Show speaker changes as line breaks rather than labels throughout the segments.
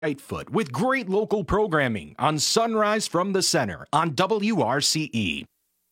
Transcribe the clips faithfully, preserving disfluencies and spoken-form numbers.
Lightfoot with great local programming on Sunrise from the Center on W R C E.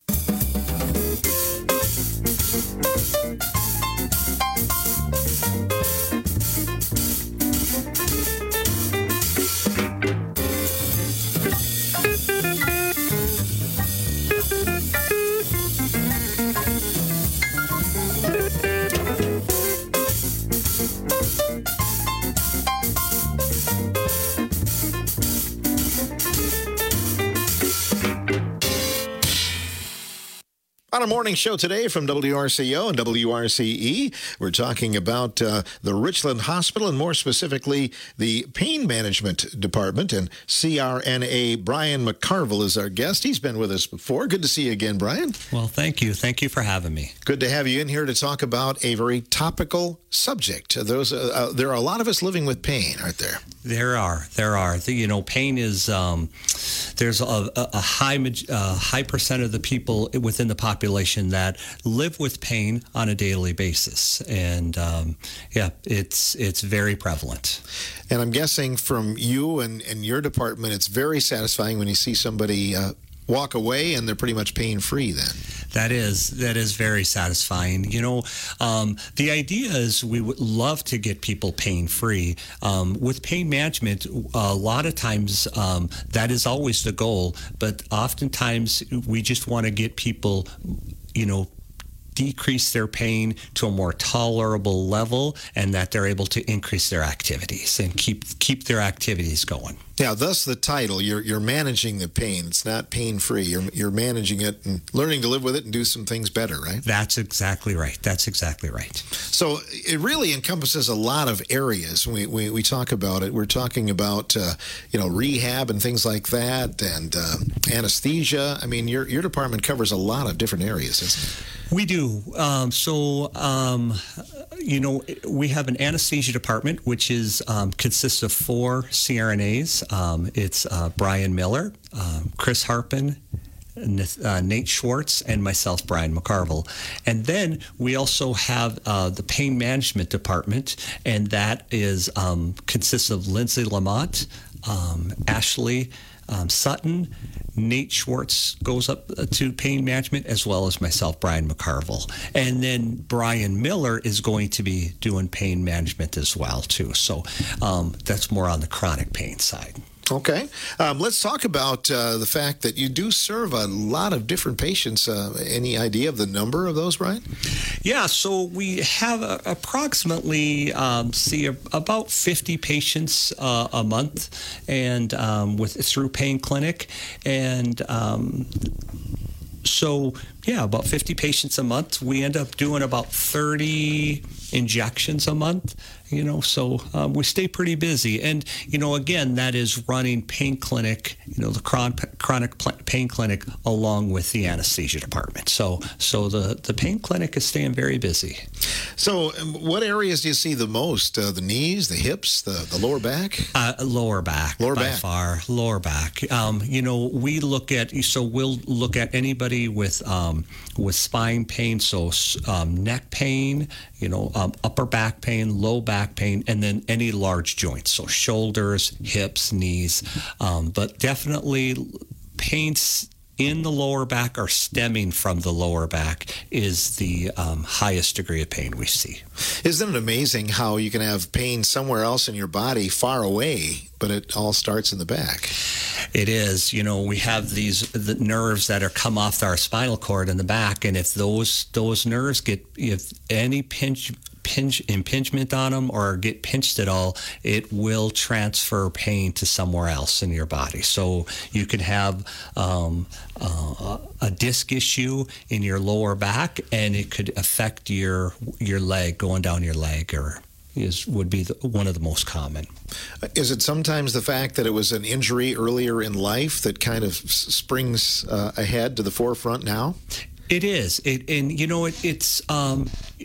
On a morning show today from W R C O and W R C E, we're talking about uh, the Richland Hospital and more specifically the Pain Management Department. And C R N A Brian McCarville is our guest. He's been with us before. Good to see you again, Brian.
Well, thank you. Thank you for having me.
Good to have you in here to talk about a very topical subject. Those, uh, uh, there are a lot of us living with pain, aren't there?
There are. There are. The, you know, pain is, um, there's a, a, a high, uh, high percent of the people within the population that live with pain on a daily basis. And um, yeah, it's it's very prevalent.
And I'm guessing from you and, and your department, it's very satisfying when you see somebody uh, walk away and they're pretty much pain-free then.
That is that is very satisfying. You know, um, the idea is we would love to get people pain-free. Um, with pain management, a lot of times um, that is always the goal, but oftentimes we just want to get people, you know, decrease their pain to a more tolerable level, and that they're able to increase their activities and keep keep their activities going.
Yeah, thus the title. You're you're managing the pain. It's not pain-free. You're you're managing it and learning to live with it and do some things better, right?
That's exactly right. That's exactly right.
So it really encompasses a lot of areas. We we, we talk about it. We're talking about uh, you know rehab and things like that, and uh, anesthesia. I mean, your your department covers a lot of different areas, isn't it?
We do. Um, so, um, you know, we have an anesthesia department, which is um, consists of four C R N As. Um, it's uh, Brian Miller, um, Chris Harpin, uh, Nate Schwartz, and myself, Brian McCarville. And then we also have uh, the pain management department, and that is um, consists of Lindsay Lamont, um, Ashley um, Sutton, Nate Schwartz goes up to pain management, as well as myself, Brian McCarville. And then Brian Miller is going to be doing pain management as well, too. So um, that's more on the chronic pain side.
Okay. Um, let's talk about uh, the fact that you do serve a lot of different patients. Uh, any idea of the number of those, Brian?
Yeah, so we have uh, approximately, um, see, a, about fifty patients uh, a month and um, with through Pain Clinic. And um, so, yeah, about fifty patients a month. We end up doing about thirty injections a month. You know, so um, we stay pretty busy. And, you know, again, that is running Pain Clinic, you know, the chron- chronic pain clinic along with the anesthesia department. So so the, the pain clinic is staying very busy.
So um, what areas do you see the most? Uh, the knees, the hips, the, the lower back?
Uh, lower back,
lower
by
back.
far. Lower back. Um, you know, we look at, so we'll look at anybody with, um, with spine pain, so um, neck pain, you know, um, upper back pain, low back pain, and then any large joints, so shoulders, hips, knees, um, but definitely pains in the lower back or stemming from the lower back is the um, highest degree of pain we see.
Isn't it amazing how you can have pain somewhere else in your body far away, but it all starts in the back?
It is. You know, we have these the nerves that are come off our spinal cord in the back, and if those those nerves get, if any pinch pinch impingement on them or get pinched at all, it will transfer pain to somewhere else in your body. So you could have um, uh, a disc issue in your lower back, and it could affect your your leg, going down your leg, or is would be the, one of the most common.
Is it sometimes the fact that it was an injury earlier in life that kind of s- springs uh, ahead to the forefront now?
It is. It, and, you know, it, it's... Um,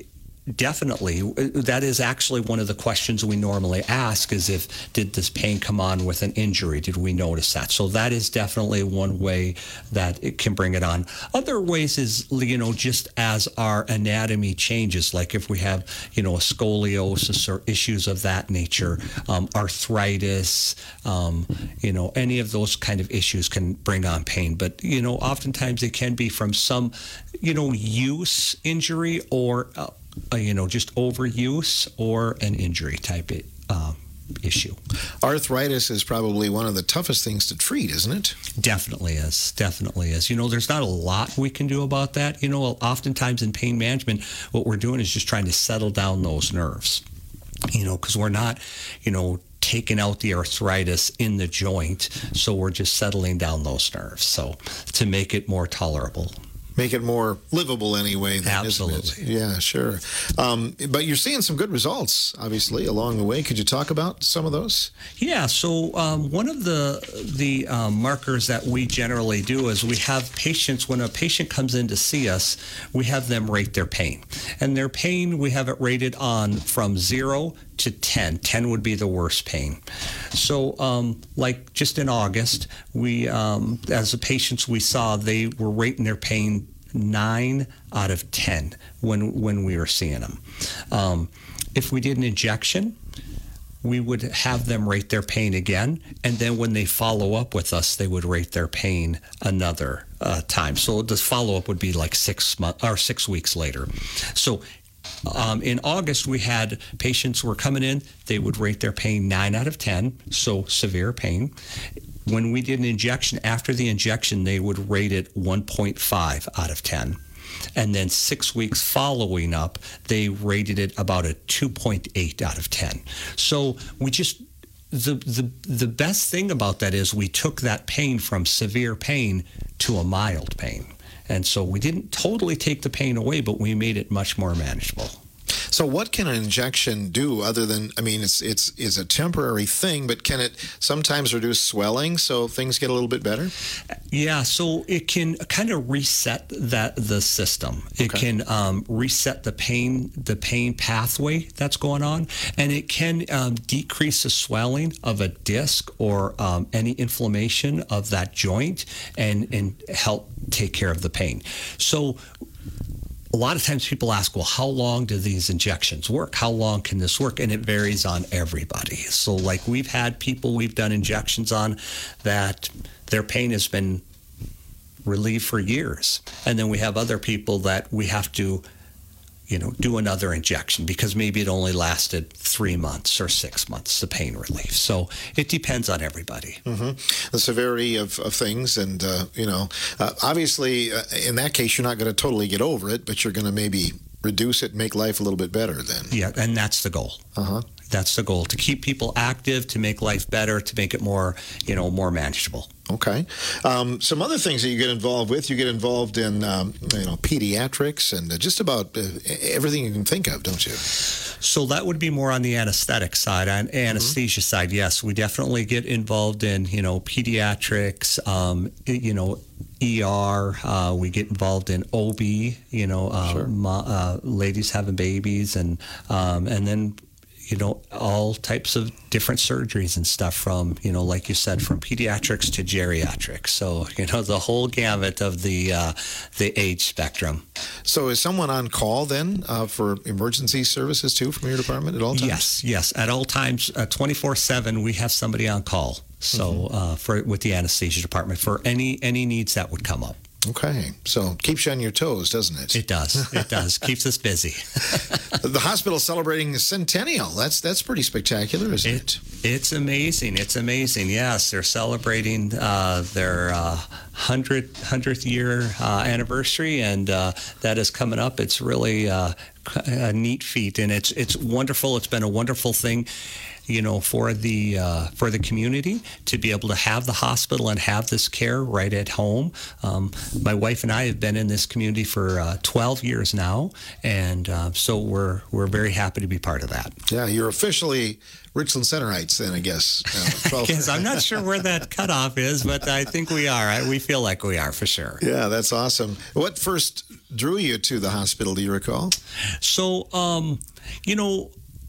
definitely. That is actually one of the questions we normally ask is if, did this pain come on with an injury? Did we notice that? So that is definitely one way that it can bring it on. Other ways is, you know, just as our anatomy changes, like if we have, you know, a scoliosis or issues of that nature, um, arthritis, um, you know, any of those kind of issues can bring on pain. But, you know, oftentimes it can be from some, you know, use injury or, uh, Uh, you know, just overuse or an injury type uh, issue.
Arthritis is probably one of the toughest things to treat, isn't it?
Definitely is. Definitely is. You know, there's not a lot we can do about that. You know, oftentimes in pain management, what we're doing is just trying to settle down those nerves, you know, because we're not, you know, taking out the arthritis in the joint. So we're just settling down those nerves. So to make it more tolerable.
Make it more livable anyway. Then,
Absolutely.
Isn't it? Yeah, sure. Um, but you're seeing some good results, obviously, along the way. Could you talk about some of those?
Yeah. So um, one of the the um, markers that we generally do is we have patients, when a patient comes in to see us, we have them rate their pain. And their pain, we have it rated on from zero to ten. ten would be the worst pain. So um, like just in August, we, um, as the patients we saw, they were rating their pain nine out of ten when when we were seeing them. Um, if we did an injection, we would have them rate their pain again, and then when they follow up with us, they would rate their pain another uh, time. So the follow-up would be like six months or six weeks later. So Um, in August, we had patients who were coming in. They would rate their pain nine out of ten, so severe pain. When we did an injection, after the injection, they would rate it one point five out of ten. And then six weeks following up, they rated it about a two point eight out of ten. So we just, the, the, the best thing about that is we took that pain from severe pain to a mild pain. And so we didn't totally take the pain away, but we made it much more manageable.
So what can an injection do other than, I mean, it's it's it's a temporary thing, but can it sometimes reduce swelling so things get a little bit better?
Yeah, so it can kind of reset that the system. It
Okay.
can um, reset the pain the pain pathway that's going on, and it can um, decrease the swelling of a disc or um, any inflammation of that joint, and and help take care of the pain. So a lot of times people ask, well, how long do these injections work? How long can this work? And it varies on everybody. So like we've had people we've done injections on that their pain has been relieved for years. And then we have other people that we have to, you know, do another injection because maybe it only lasted three months or six months, the pain relief. So it depends on everybody.
Mm-hmm. The severity of, of things. And, uh, you know, uh, obviously, uh, in that case, you're not going to totally get over it, but you're going to maybe reduce it, make life a little bit better then.
Yeah, and that's the goal.
Uh-huh.
That's the goal, to keep people active, to make life better, to make it more, you know, more manageable.
Okay. Um, some other things that you get involved with, you get involved in, um, you know, pediatrics and uh, just about uh, everything you can think of, don't you?
So that would be more on the anesthetic side. On anesthesia mm-hmm. side, yes, we definitely get involved in, you know, pediatrics, um, you know, E R. Uh, we get involved in O B, you know, um,
sure.
ma- uh, ladies having babies, and um, and then, you know, all types of different surgeries and stuff from, you know, like you said, from pediatrics to geriatrics. So, you know, the whole gamut of the uh, the age spectrum.
So is someone on call then uh, for emergency services too from your department at all times?
Yes, yes. At all times, uh, twenty-four seven, we have somebody on call. So mm-hmm. uh, for with the anesthesia department for any any needs that would come up.
Okay, so keeps you on your toes, doesn't it?
It does. It does. Keeps us busy.
The hospital celebrating the centennial. That's that's pretty spectacular, isn't it?
it? It's amazing. It's amazing. Yes, they're celebrating uh, their uh, hundredth hundredth year uh, anniversary, and uh, that is coming up. It's really uh, a neat feat, and it's it's wonderful. It's been a wonderful thing. you know, for the uh, for the community to be able to have the hospital and have this care right at home. Um, my wife and I have been in this community for uh, twelve years now, and uh, so we're we're very happy to be part of that.
Yeah, you're officially Richland Centerites then, I guess. Uh,
Because I'm not sure where that cutoff is, but I think we are. I, we feel like we are for sure.
Yeah, that's awesome. What first drew you to the hospital, do you recall?
So, um, you know,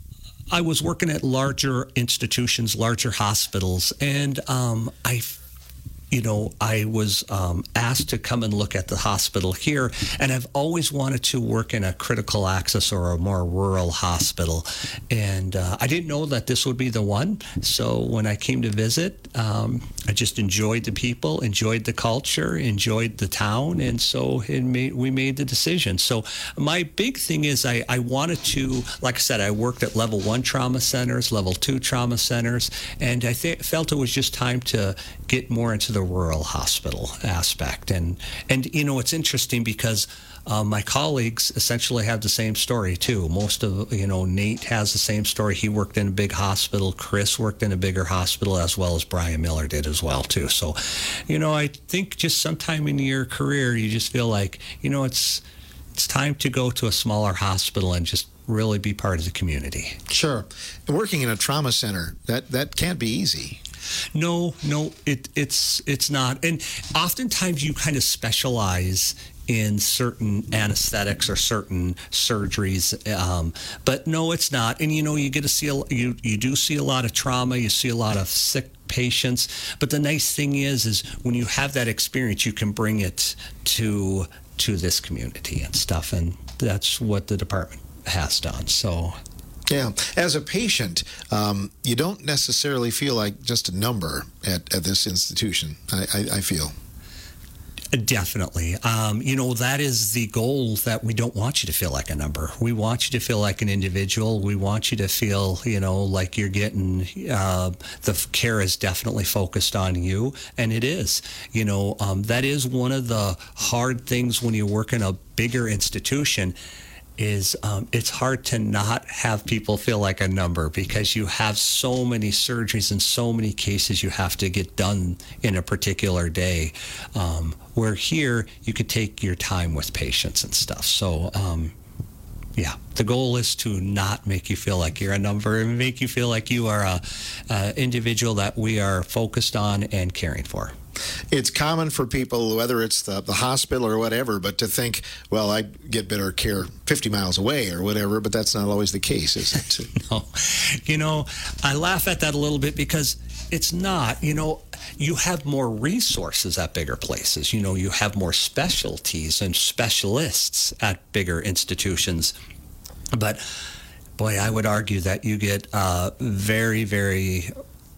I was working at larger institutions, larger hospitals, and um, I you know, I was um, asked to come and look at the hospital here, and I've always wanted to work in a critical access or a more rural hospital. And uh, I didn't know that this would be the one. So when I came to visit, um, I just enjoyed the people, enjoyed the culture, enjoyed the town, and so it made, we made the decision. So my big thing is I, I wanted to, like I said, I worked at level one trauma centers, level two trauma centers, and I th- felt it was just time to get more into the rural hospital aspect. And, and you know, it's interesting because uh, my colleagues essentially have the same story too. Most of, you know, Nate has the same story. He worked in a big hospital. Chris worked in a bigger hospital, as well as Brian Miller did as well too. So, you know, I think just sometime in your career, you just feel like, you know, it's, it's time to go to a smaller hospital and just really be part of the community.
Sure. And working in a trauma center, that, that can't be easy.
No, no, it, it's it's not. And oftentimes you kind of specialize in certain anesthetics or certain surgeries, um, but no, it's not. And you know, you get to see a, you you do see a lot of trauma. You see a lot of sick patients. But the nice thing is, is when you have that experience, you can bring it to to this community and stuff. And that's what the department has done. So.
Yeah. As a patient, um, you don't necessarily feel like just a number at, at this institution, I, I, I feel.
Definitely. Um, you know, that is the goal, that we don't want you to feel like a number. We want you to feel like an individual. We want you to feel, you know, like you're getting, uh, the care is definitely focused on you. And it is. You know, um, that is one of the hard things when you work in a bigger institution. Is um, it's hard to not have people feel like a number, because you have so many surgeries and so many cases you have to get done in a particular day. Um, where here, you could take your time with patients and stuff. So, um, yeah, the goal is to not make you feel like you're a number and make you feel like you are a, a individual that we are focused on and caring for.
It's common for people, whether it's the, the hospital or whatever, but to think, well, I get better care fifty miles away or whatever, but that's not always the case, is it?
No. You know, I laugh at that a little bit because it's not. You know, you have more resources at bigger places. You know, you have more specialties and specialists at bigger institutions. But, boy, I would argue that you get uh, very, very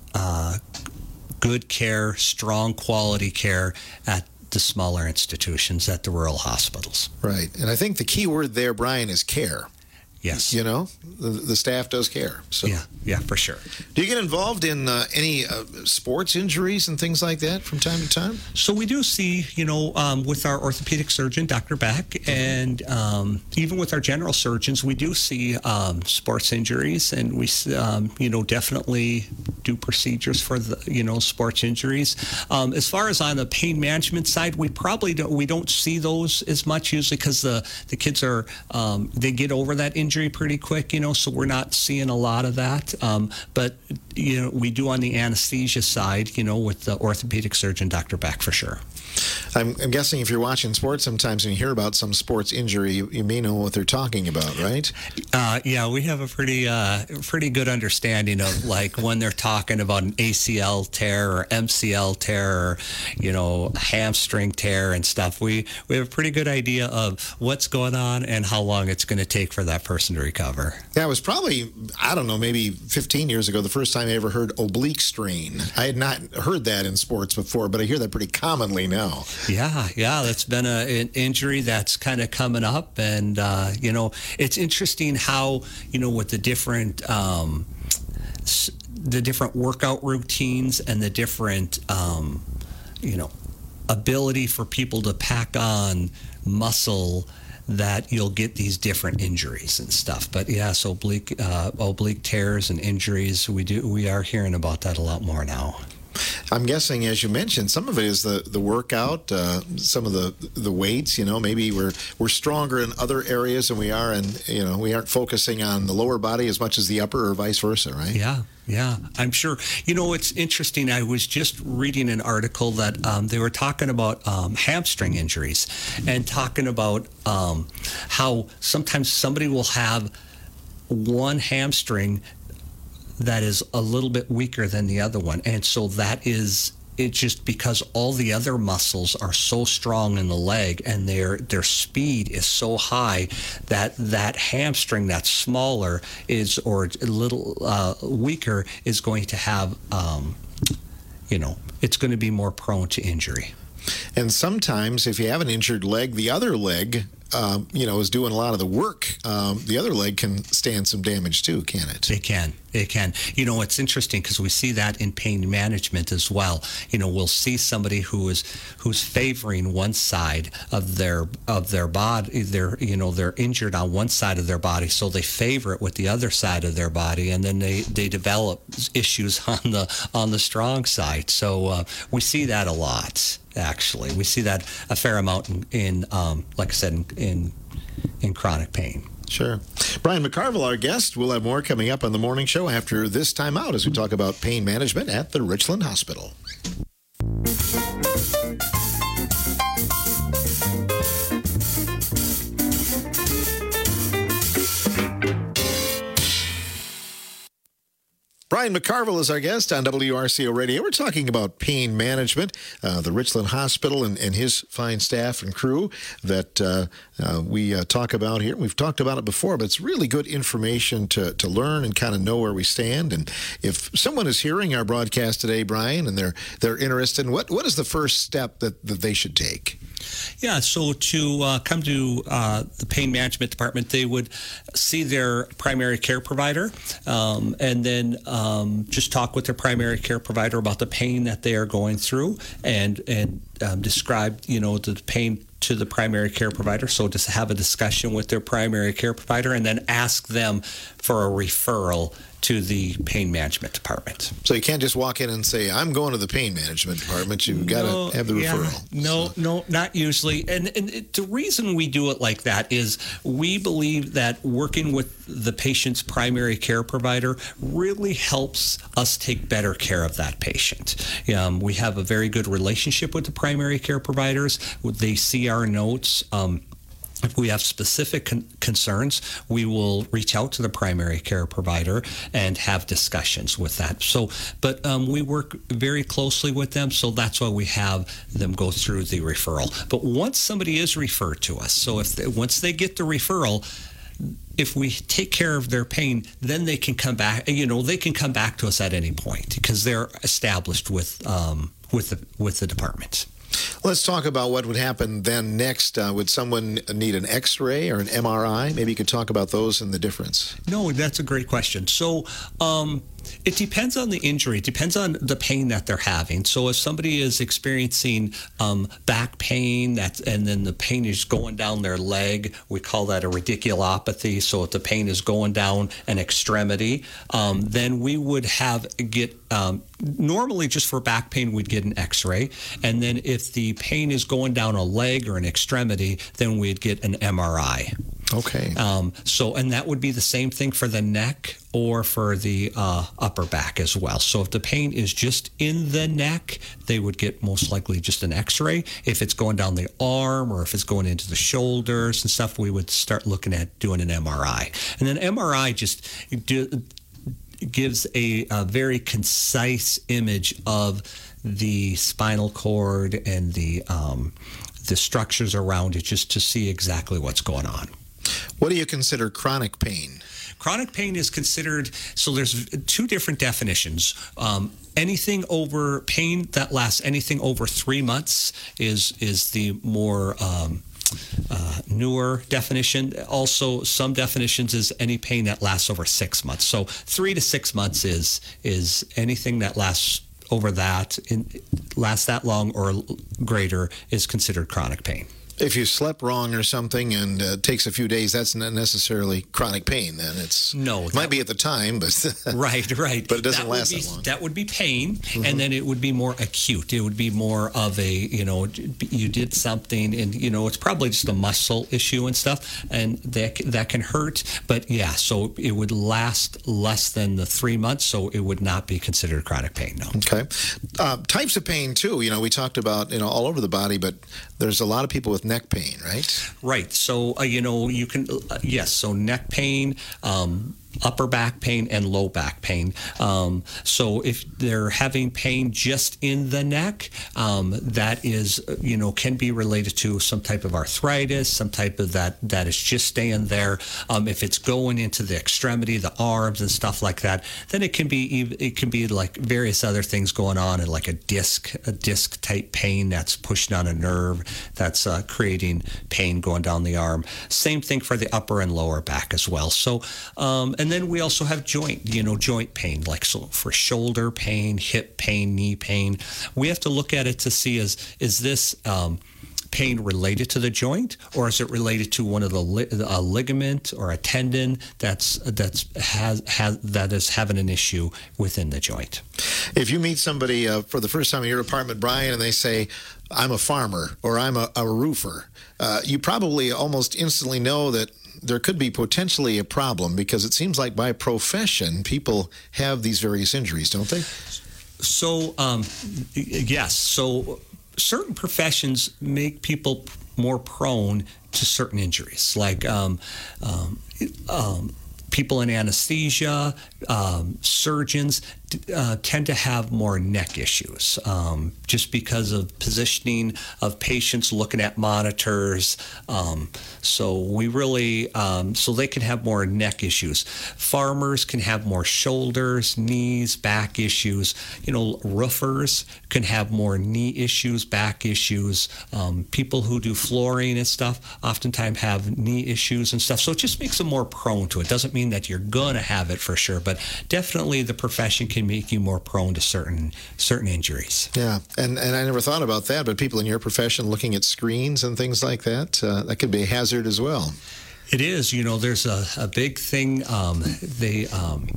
uh good care, strong quality care at the smaller institutions, at the rural hospitals.
Right. And I think the key word there, Brian, is care.
Yes.
You know, the, the staff does care. So.
Yeah, yeah, for sure.
Do you get involved in uh, any uh, sports injuries and things like that from time to time?
So we do see, you know, um, with our orthopedic surgeon, Doctor Beck, and um, even with our general surgeons, we do see um, sports injuries, and we, um, you know, definitely do procedures for the, you know, sports injuries. Um, as far as on the pain management side, we probably don't, we don't see those as much usually because the, the kids are, um, they get over that injury injury pretty quick, you know, so we're not seeing a lot of that. Um, but, you know, we do on the anesthesia side, you know, with the orthopedic surgeon, Doctor Beck, for sure.
I'm, I'm guessing if you're watching sports, sometimes when you hear about some sports injury, you, you may know what they're talking about, right?
Uh, yeah, we have a pretty uh, pretty good understanding of, like, when they're talking about an A C L tear or M C L tear or, you know, hamstring tear and stuff. We, we have a pretty good idea of what's going on and how long it's going to take for that person to recover.
Yeah, it was probably, I don't know, maybe fifteen years ago, the first time I ever heard oblique strain. I had not heard that in sports before, but I hear that pretty commonly now.
Yeah, yeah, that's been a, an injury that's kind of coming up. And, uh, you know, it's interesting how, you know, with the different, um, the different workout routines and the different, um, you know, ability for people to pack on muscle that you'll get these different injuries and stuff. But yes, oblique uh, oblique tears and injuries, we do we are hearing about that a lot more now.
I'm guessing, as you mentioned, some of it is the the workout, uh, some of the the weights. You know, maybe we're we're stronger in other areas than we are, and you know, we aren't focusing on the lower body as much as the upper, or vice versa, right?
Yeah, yeah, I'm sure. You know, it's interesting. I was just reading an article that um, they were talking about um, hamstring injuries, and talking about um, how sometimes somebody will have one hamstring that is a little bit weaker than the other one. And so that is, it's just because all the other muscles are so strong in the leg and their their speed is so high that that hamstring that's smaller is, or a little uh, weaker, is going to have, um, you know, it's going to be more prone to injury.
And sometimes if you have an injured leg, the other leg, um, you know, is doing a lot of the work. Um, the other leg can stand some damage too, can it?
It can. It can. You know, it's interesting because we see that in pain management as well. You know, we'll see somebody who is who's favoring one side of their of their body. They're, you know, they're injured on one side of their body, so they favor it with the other side of their body, and then they, they develop issues on the on the strong side. So uh, we see that a lot. Actually, we see that a fair amount in, in um, like I said, in, in in chronic pain.
Sure. Brian McCarville, our guest. We'll have more coming up on the morning show after this time out as we talk about pain management at the Richland Hospital. Brian McCarville is our guest on W R C O Radio. We're talking about pain management, uh, the Richland Hospital and, and his fine staff and crew that uh, uh, we uh, talk about here. We've talked about it before, but it's really good information to, to learn and kind of know where we stand. And if someone is hearing our broadcast today, Brian, and they're they're interested in what, what is the first step that, that they should take?
Yeah, so to uh, come to uh, the pain management department, they would see their primary care provider um, and then um, just talk with their primary care provider about the pain that they are going through and, and um, describe, you know, the pain to the primary care provider. So just have a discussion with their primary care provider and then ask them for a referral to the pain management department.
So you can't just walk in and say, I'm going to the pain management department. You've got
no,
to have the
yeah,
referral.
No,
so.
no, not usually. And, and it, the reason we do it like that is we believe that working with the patient's primary care provider really helps us take better care of that patient. Um, we have a very good relationship with the primary care providers. They see our notes. Um, If we have specific con- concerns, we will reach out to the primary care provider and have discussions with that. So, but um, we work very closely with them, so that's why we have them go through the referral. But once somebody is referred to us, so if they, once they get the referral, if we take care of their pain, then they can come back. You know, they can come back to us at any point because they're established with um, with the with the department.
Let's talk about what would happen then next. Uh, would someone need an X-ray or an M R I? Maybe you could talk about those and the difference.
No, that's a great question. So um, it depends on the injury. It depends on the pain that they're having. So if somebody is experiencing um, back pain, that's, and then the pain is going down their leg, we call that a radiculopathy. So if the pain is going down an extremity, um, then we would have get um, normally just for back pain, we'd get an X-ray. And then if the pain is going down a leg or an extremity, then we'd get an M R I.
Okay.
Um, so, and that would be the same thing for the neck or for the uh, upper back as well. So if the pain is just in the neck, they would get most likely just an X-ray. If it's going down the arm or if it's going into the shoulders and stuff, we would start looking at doing an M R I. And then M R I just do, gives a, a very concise image of the spinal cord and the um, the structures around it, just to see exactly what's going on.
What do you consider chronic pain?
Chronic pain is considered, so there's two different definitions. Um, anything over pain that lasts anything over three months is is the more um, uh, newer definition. Also, some definitions is any pain that lasts over six months. So three to six months is is anything that lasts over that, in, lasts that long or greater is considered chronic pain.
If you slept wrong or something and uh, it takes a few days, that's not necessarily chronic pain then. It's
No.
It might be at the time, but
right, right.
But it doesn't
that
last
be,
that long.
That would be pain, mm-hmm. and then it would be more acute. It would be more of a, you know, you did something and, you know, it's probably just a muscle issue and stuff, and that, that can hurt. But yeah, so it would last less than the three months, so it would not be considered chronic pain, no.
Okay. Uh, types of pain, too. You know, we talked about, you know, all over the body, but there's a lot of people with neck pain, right?
Right. So, uh, you know, you can, uh, yes, so neck pain, um, upper back pain, and low back pain. Um, so if they're having pain just in the neck, um, that is, you know, can be related to some type of arthritis, some type of that that is just staying there. Um, if it's going into the extremity, the arms and stuff like that, then it can be it can be like various other things going on, and like a disc, a disc type pain that's pushing on a nerve that's uh, creating pain going down the arm. Same thing for the upper and lower back as well. So, um, and then we also have joint, you know, joint pain, like so for shoulder pain, hip pain, knee pain. We have to look at it to see is is this um, pain related to the joint, or is it related to one of the li- a ligament or a tendon that's that's has has that is having an issue within the joint.
If you meet somebody uh, for the first time in your apartment, Brian, and they say, "I'm a farmer" or "I'm a, a roofer," uh, you probably almost instantly know that there could be potentially a problem, because it seems like by profession, people have these various injuries, don't they?
So, um, yes. So certain professions make people more prone to certain injuries, like um, um, um, people in anesthesia, um, surgeons uh, tend to have more neck issues um, just because of positioning of patients looking at monitors. Um, so we really, um, so they can have more neck issues. Farmers can have more shoulders, knees, back issues. You know, roofers can have more knee issues, back issues. Um, people who do flooring and stuff oftentimes have knee issues and stuff. So it just makes them more prone to it. Doesn't mean that you're going to have it for sure, but definitely the profession can make you more prone to certain certain injuries.
Yeah, and and I never thought about that, but people in your profession looking at screens and things like that, uh, that could be a hazard as well.
It is. You know, there's a, a big thing. Um, they um,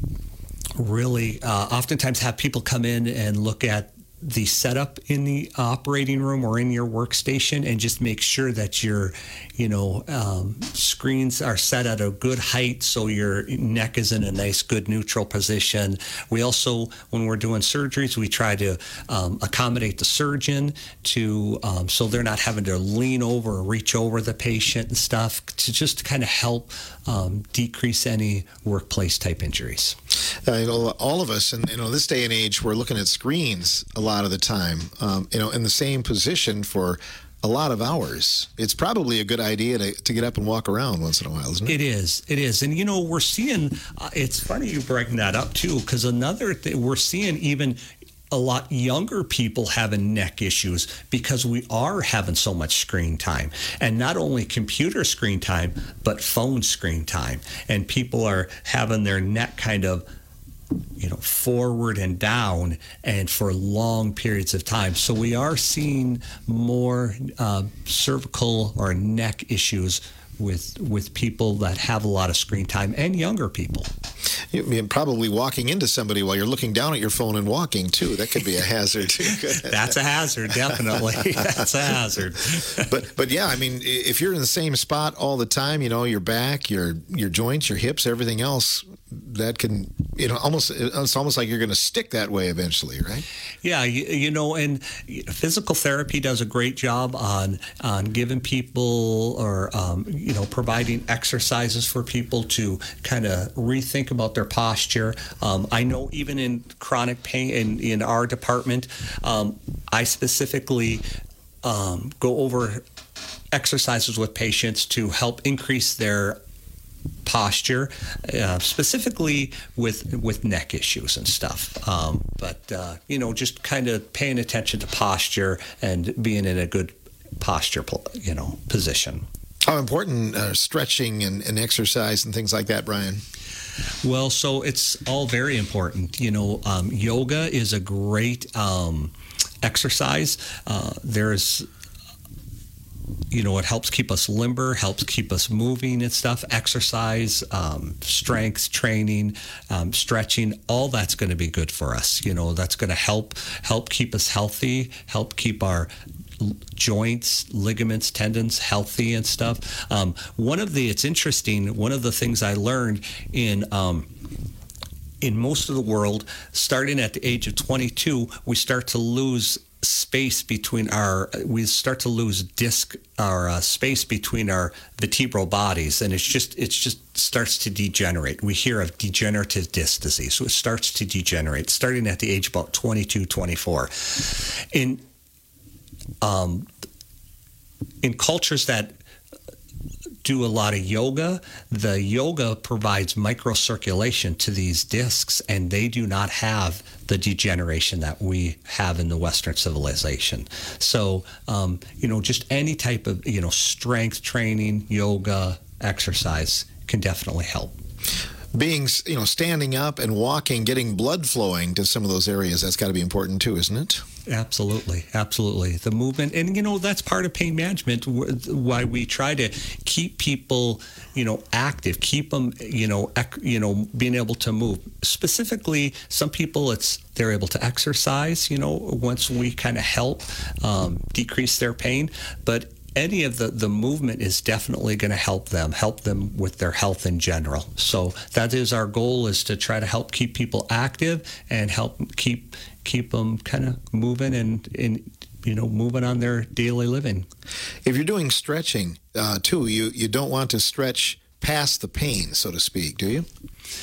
really uh, oftentimes have people come in and look at the setup in the operating room or in your workstation, and just make sure that your, you know, um, screens are set at a good height so your neck is in a nice, good neutral position. We also, when we're doing surgeries, we try to um, accommodate the surgeon to um, so they're not having to lean over or reach over the patient and stuff, to just kind of help um, decrease any workplace type injuries.
Uh, you know, all of us, and you know, this day and age, we're looking at screens a lot of the time. Um, you know, in the same position for a lot of hours. It's probably a good idea to, to get up and walk around once in a while, isn't it?
It is. It is. And, you know, we're seeing, uh, it's funny you bring that up, too, because another thing, we're seeing even a lot younger people having neck issues because we are having so much screen time, and not only computer screen time, but phone screen time. And people are having their neck kind of, you know, forward and down, and for long periods of time. So we are seeing more uh, cervical or neck issues with with people that have a lot of screen time, and younger people.
You mean probably walking into somebody while you're looking down at your phone and walking too. That could be a hazard.
That's a hazard, definitely. That's a hazard.
But but yeah, I mean, if you're in the same spot all the time, you know, your back, your your joints, your hips, everything else, that can, you know, almost it's almost like you're going to stick that way eventually, right?
Yeah, you, you know, and physical therapy does a great job on on giving people or um, you know, providing exercises for people to kind of rethink about their posture. Um, I know even in chronic pain in, in our department, um, I specifically um, go over exercises with patients to help increase their posture, uh, specifically with with neck issues and stuff. Um, but, uh, you know, just kind of paying attention to posture and being in a good posture, you know, position.
How important uh, stretching and, and exercise and things like that, Brian?
Well, so it's all very important. You know, um, yoga is a great um, exercise. Uh, there's you know, it helps keep us limber, helps keep us moving and stuff. Exercise, um, strength training, um, stretching, all that's going to be good for us. You know, that's going to help help keep us healthy, help keep our joints, ligaments, tendons healthy and stuff. Um, one of the, it's interesting, one of the things I learned in um, in most of the world, starting at the age of twenty-two, we start to lose space between our, we start to lose disc, our uh, space between our vertebral bodies, and it's just, it's just starts to degenerate. We hear of degenerative disc disease, so it starts to degenerate, starting at the age of about twenty-two, twenty-four. In, um, in cultures that do a lot of yoga, the yoga provides microcirculation to these discs, and they do not have the degeneration that we have in the Western civilization. So, um, you know, just any type of, you know, strength training, yoga, exercise can definitely help.
Being, you know, standing up and walking, getting blood flowing to some of those areas, that's got to be important too, isn't it?
Absolutely, absolutely. The movement, and you know, that's part of pain management. Why we try to keep people, you know, active, keep them, you know, ec- you know, being able to move. Specifically, some people, it's they're able to exercise. You know, once we kind of help um, decrease their pain, but any of the, the movement is definitely going to help them, help them with their health in general. So that is our goal, is to try to help keep people active and help keep keep them kind of moving and, and you know, moving on their daily living.
If you're doing stretching uh, too, you, you don't want to stretch past the pain, so to speak, do you?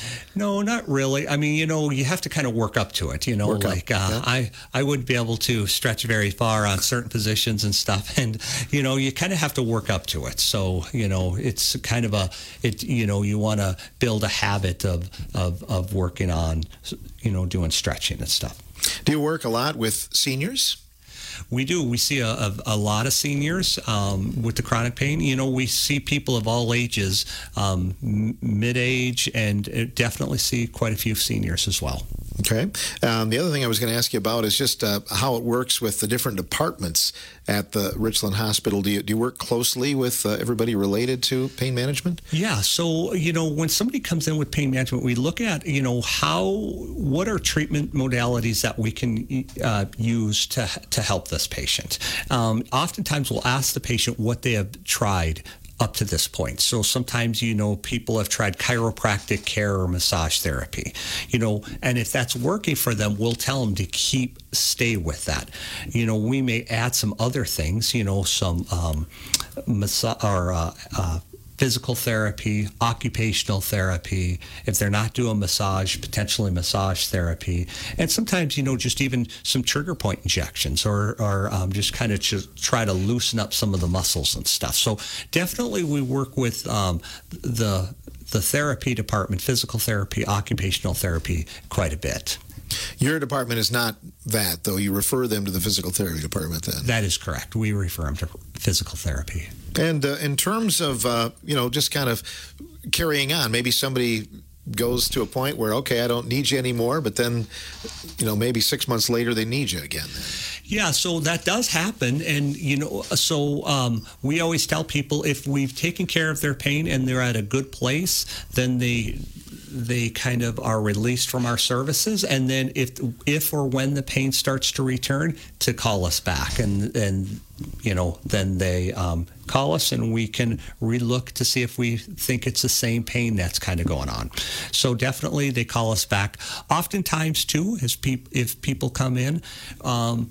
No, not really. I mean, you know, you have to kind of work up to it, you know,
work
like uh,
yeah.
I, I wouldn't be able to stretch very far on certain positions and stuff. And, you know, you kind of have to work up to it. So, you know, it's kind of a, it, you know, you want to build a habit of, of, of working on, you know, doing stretching and stuff.
Do you work a lot with seniors?
We do. We see a, a, a lot of seniors um, with the chronic pain. You know, we see people of all ages, um, m- mid-age, and definitely see quite a few seniors as well.
Okay. Um, the other thing I was going to ask you about is just uh, how it works with the different departments at the Richland Hospital. Do you, do you work closely with uh, everybody related to pain management?
Yeah. So, you know, when somebody comes in with pain management, we look at, you know, how, what are treatment modalities that we can uh, use to to help this patient. Um, oftentimes we'll ask the patient what they have tried up to this point. So sometimes, you know, people have tried chiropractic care or massage therapy, you know, and if that's working for them, we'll tell them to keep, stay with that. You know, we may add some other things, you know, some um, massage or uh, uh, physical therapy, occupational therapy. If they're not doing massage, potentially massage therapy. And sometimes, you know, just even some trigger point injections or, or um, just kind of just try to loosen up some of the muscles and stuff. So definitely we work with um, the the therapy department, physical therapy, occupational therapy quite a bit.
Your department is not that, though. You refer them to the physical therapy department then.
That is correct. We refer them to physical therapy.
And uh, in terms of, uh, you know, just kind of carrying on, maybe somebody goes to a point where, okay, I don't need you anymore, but then, you know, maybe six months later they need you again.
Yeah, so that does happen. And, you know, so um, we always tell people if we've taken care of their pain and they're at a good place, then they they kind of are released from our services. And then if if or when the pain starts to return, to call us back. And, and you know, then they um, call us and we can relook to see if we think it's the same pain that's kind of going on. So definitely they call us back. Oftentimes, too, as peop- if people come in, um,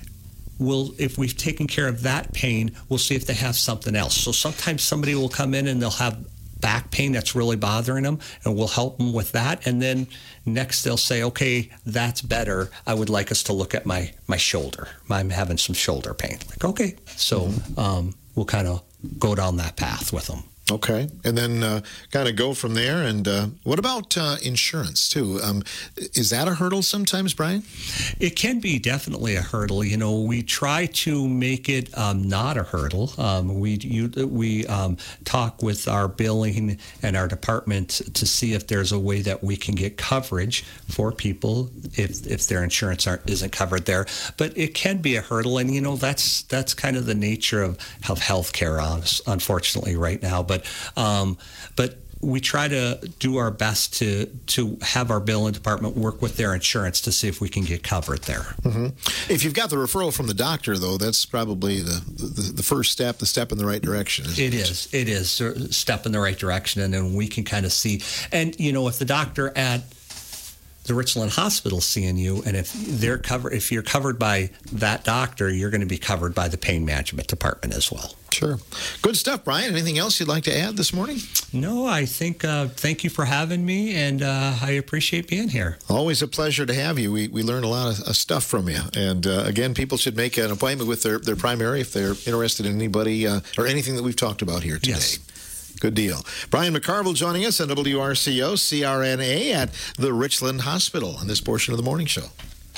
We'll, if we've taken care of that pain, we'll see if they have something else. So sometimes somebody will come in and they'll have back pain that's really bothering them, and we'll help them with that. And then next they'll say, okay, that's better. I would like us to look at my, my shoulder. I'm having some shoulder pain. Like, okay. So um, we'll kind of go down that path with them.
Okay. And then uh, kind of go from there. And uh, what about uh, insurance, too? Um, is that a hurdle sometimes, Brian?
It can be definitely a hurdle. You know, we try to make it um, not a hurdle. Um, we you, we um, talk with our billing and our department to see if there's a way that we can get coverage for people if if their insurance aren't, isn't covered there. But it can be a hurdle. And, you know, that's that's kind of the nature of, of healthcare, unfortunately, right now. But But um, but we try to do our best to to have our billing department work with their insurance to see if we can get covered there.
Mm-hmm. If you've got the referral from the doctor, though, that's probably the, the, the first step, the step in the right direction. Isn't
it
it
is. It is a step in the right direction, and then we can kind of see. And, you know, if the doctor at the Richland Hospital seeing you, and if they're covered, if you're covered by that doctor, you're going to be covered by the pain management department as well.
Sure. Good stuff, Brian. Anything else you'd like to add this morning?
No, I think, uh, thank you for having me, and uh, I appreciate being here.
Always a pleasure to have you. We we learn a lot of uh, stuff from you. And uh, again, people should make an appointment with their, their primary if they're interested in anybody uh, or anything that we've talked about here today.
Yes.
Good deal. Brian McCarville joining us on W R C O C R N A at the Richland Hospital on this portion of the morning show.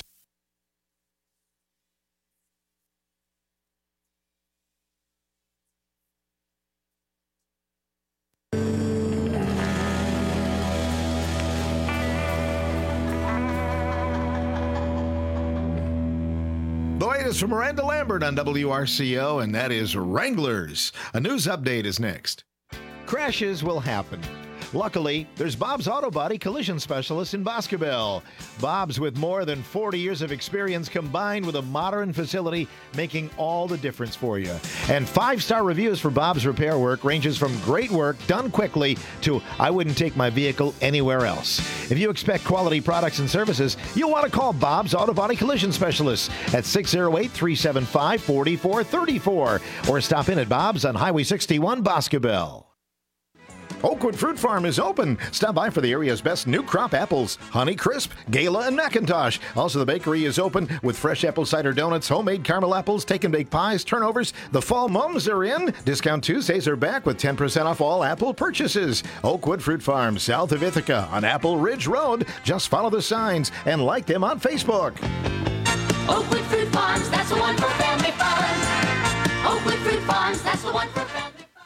The latest from Miranda Lambert on W R C O, and that is Wranglers. A news update is next.
Crashes will happen. Luckily, there's Bob's Auto Body Collision Specialist in Boscobel. Bob's, with more than forty years of experience combined with a modern facility, making all the difference for you. And five-star reviews for Bob's repair work ranges from great work done quickly to I wouldn't take my vehicle anywhere else. If you expect quality products and services, you'll want to call Bob's Auto Body Collision Specialist at six oh eight, three seven five, four four three four or stop in at Bob's on Highway sixty-one, Boscobel. Oakwood Fruit Farm is open. Stop by for the area's best new crop apples, Honey Crisp, Gala, and Macintosh. Also, the bakery is open with fresh apple cider donuts, homemade caramel apples, take and bake pies, turnovers. The fall mums are in. Discount Tuesdays are back with ten percent off all apple purchases. Oakwood Fruit Farm, south of Ithaca on Apple Ridge Road. Just follow the signs and like them on Facebook.
Oakwood Fruit Farms, that's the one for family fun. Oakwood Fruit Farms, that's the one for family fun.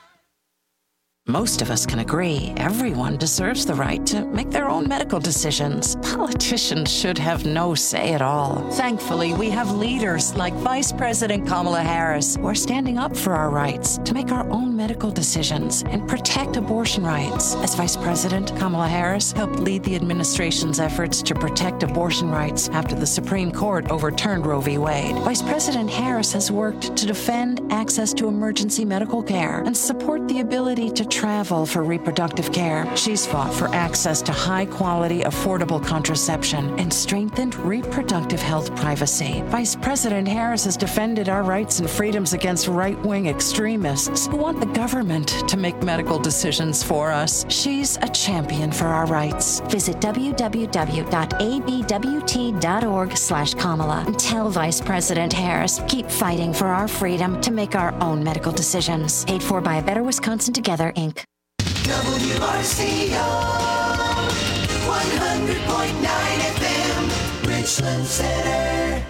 Most of us can agree everyone deserves the right to make their own medical decisions. Politicians should have no say at all. Thankfully, we have leaders like Vice President Kamala Harris who are standing up for our rights to make our own medical decisions and protect abortion rights. As Vice President, Kamala Harris helped lead the administration's efforts to protect abortion rights after the Supreme Court overturned Roe v. Wade. Vice President Harris has worked to defend access to emergency medical care and support the ability to travel for reproductive care. She's fought for access to high-quality, affordable contraception and strengthened reproductive health privacy. Vice President Harris has defended our rights and freedoms against right-wing extremists who want the government to make medical decisions for us. She's a champion for our rights.
Visit w w w dot a b w t dot org slash Kamala and tell Vice President Harris, keep fighting for our freedom to make our own medical decisions. Paid for by A Better Wisconsin Together, Incorporated.
W R C O one hundred point nine F M, Richland Center.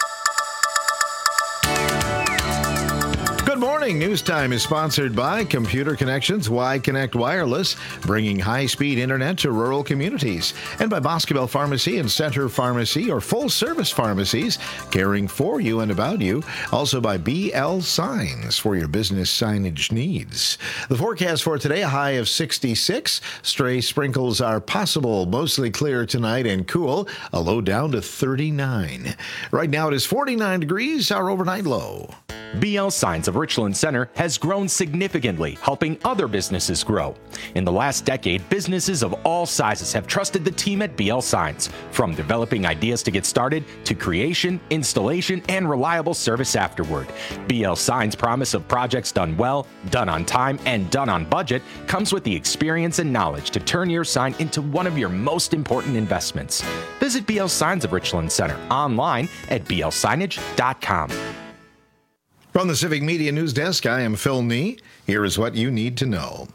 Good morning. News Time is sponsored by Computer Connections, Y Connect Wireless, bringing high-speed internet to rural communities, and by Boscobel Pharmacy and Center Pharmacy, or full-service pharmacies, caring for you and about you. Also by B L Signs for your business signage needs. The forecast for today, a high of sixty-six. Stray sprinkles are possible, mostly clear tonight and cool, a low down to thirty-nine. Right now it is forty-nine degrees, our overnight low.
B L Signs of Richland Center has grown significantly, helping other businesses grow. In the last decade, businesses of all sizes have trusted the team at B L Signs, from developing ideas to get started to creation, installation, and reliable service afterward. B L Signs' promise of projects done well, done on time, and done on budget comes with the experience and knowledge to turn your sign into one of your most important investments. Visit B L Signs of Richland Center online at b l signage dot com.
From the Civic Media News Desk, I am Phil Nee. Here is what you need to know.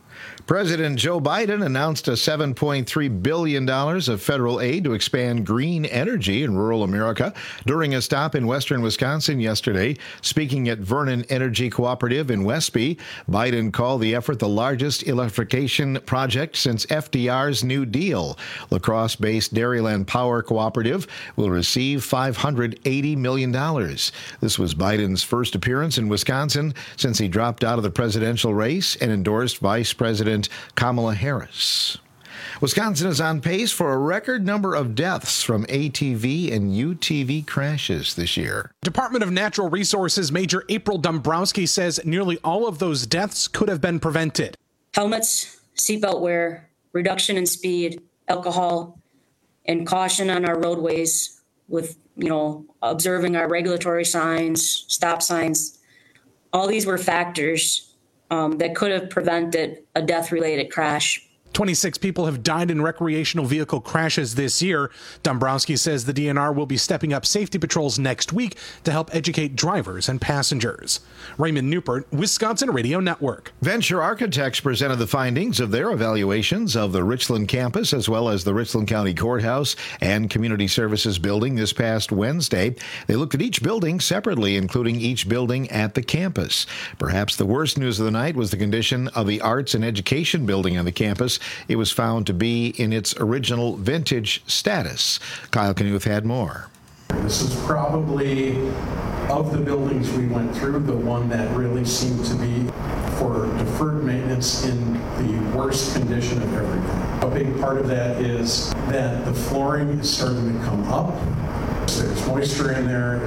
President Joe Biden announced a seven point three billion dollars of federal aid to expand green energy in rural America during a stop in western Wisconsin yesterday. Speaking at Vernon Energy Cooperative in Westby, Biden called the effort the largest electrification project since F D R's New Deal. La Crosse-based Dairyland Power Cooperative will receive five hundred eighty million dollars. This was Biden's first appearance in Wisconsin since he dropped out of the presidential race and endorsed Vice President Kamala Harris. Wisconsin is on pace for a record number of deaths from A T V and U T V crashes this year.
Department of Natural Resources Major April Dombrowski says nearly all of those deaths could have been prevented.
Helmets, seatbelt wear, reduction in speed, alcohol, and caution on our roadways with, you know, observing our regulatory signs, stop signs. All these were factors Um, that could have prevented a death-related crash.
twenty-six people have died in recreational vehicle crashes this year. Dombrowski says the D N R will be stepping up safety patrols next week to help educate drivers and passengers. Raymond Newport, Wisconsin Radio Network.
Venture Architects presented the findings of their evaluations of the Richland campus as well as the Richland County Courthouse and Community Services building this past Wednesday. They looked at each building separately, including each building at the campus. Perhaps the worst news of the night was the condition of the Arts and Education building on the campus. It was found to be in its original vintage status. Kyle Knuth had more.
This is probably, of the buildings we went through, the one that really seemed to be for deferred maintenance in the worst condition of everything. A big part of that is that the flooring is starting to come up. There's moisture in there.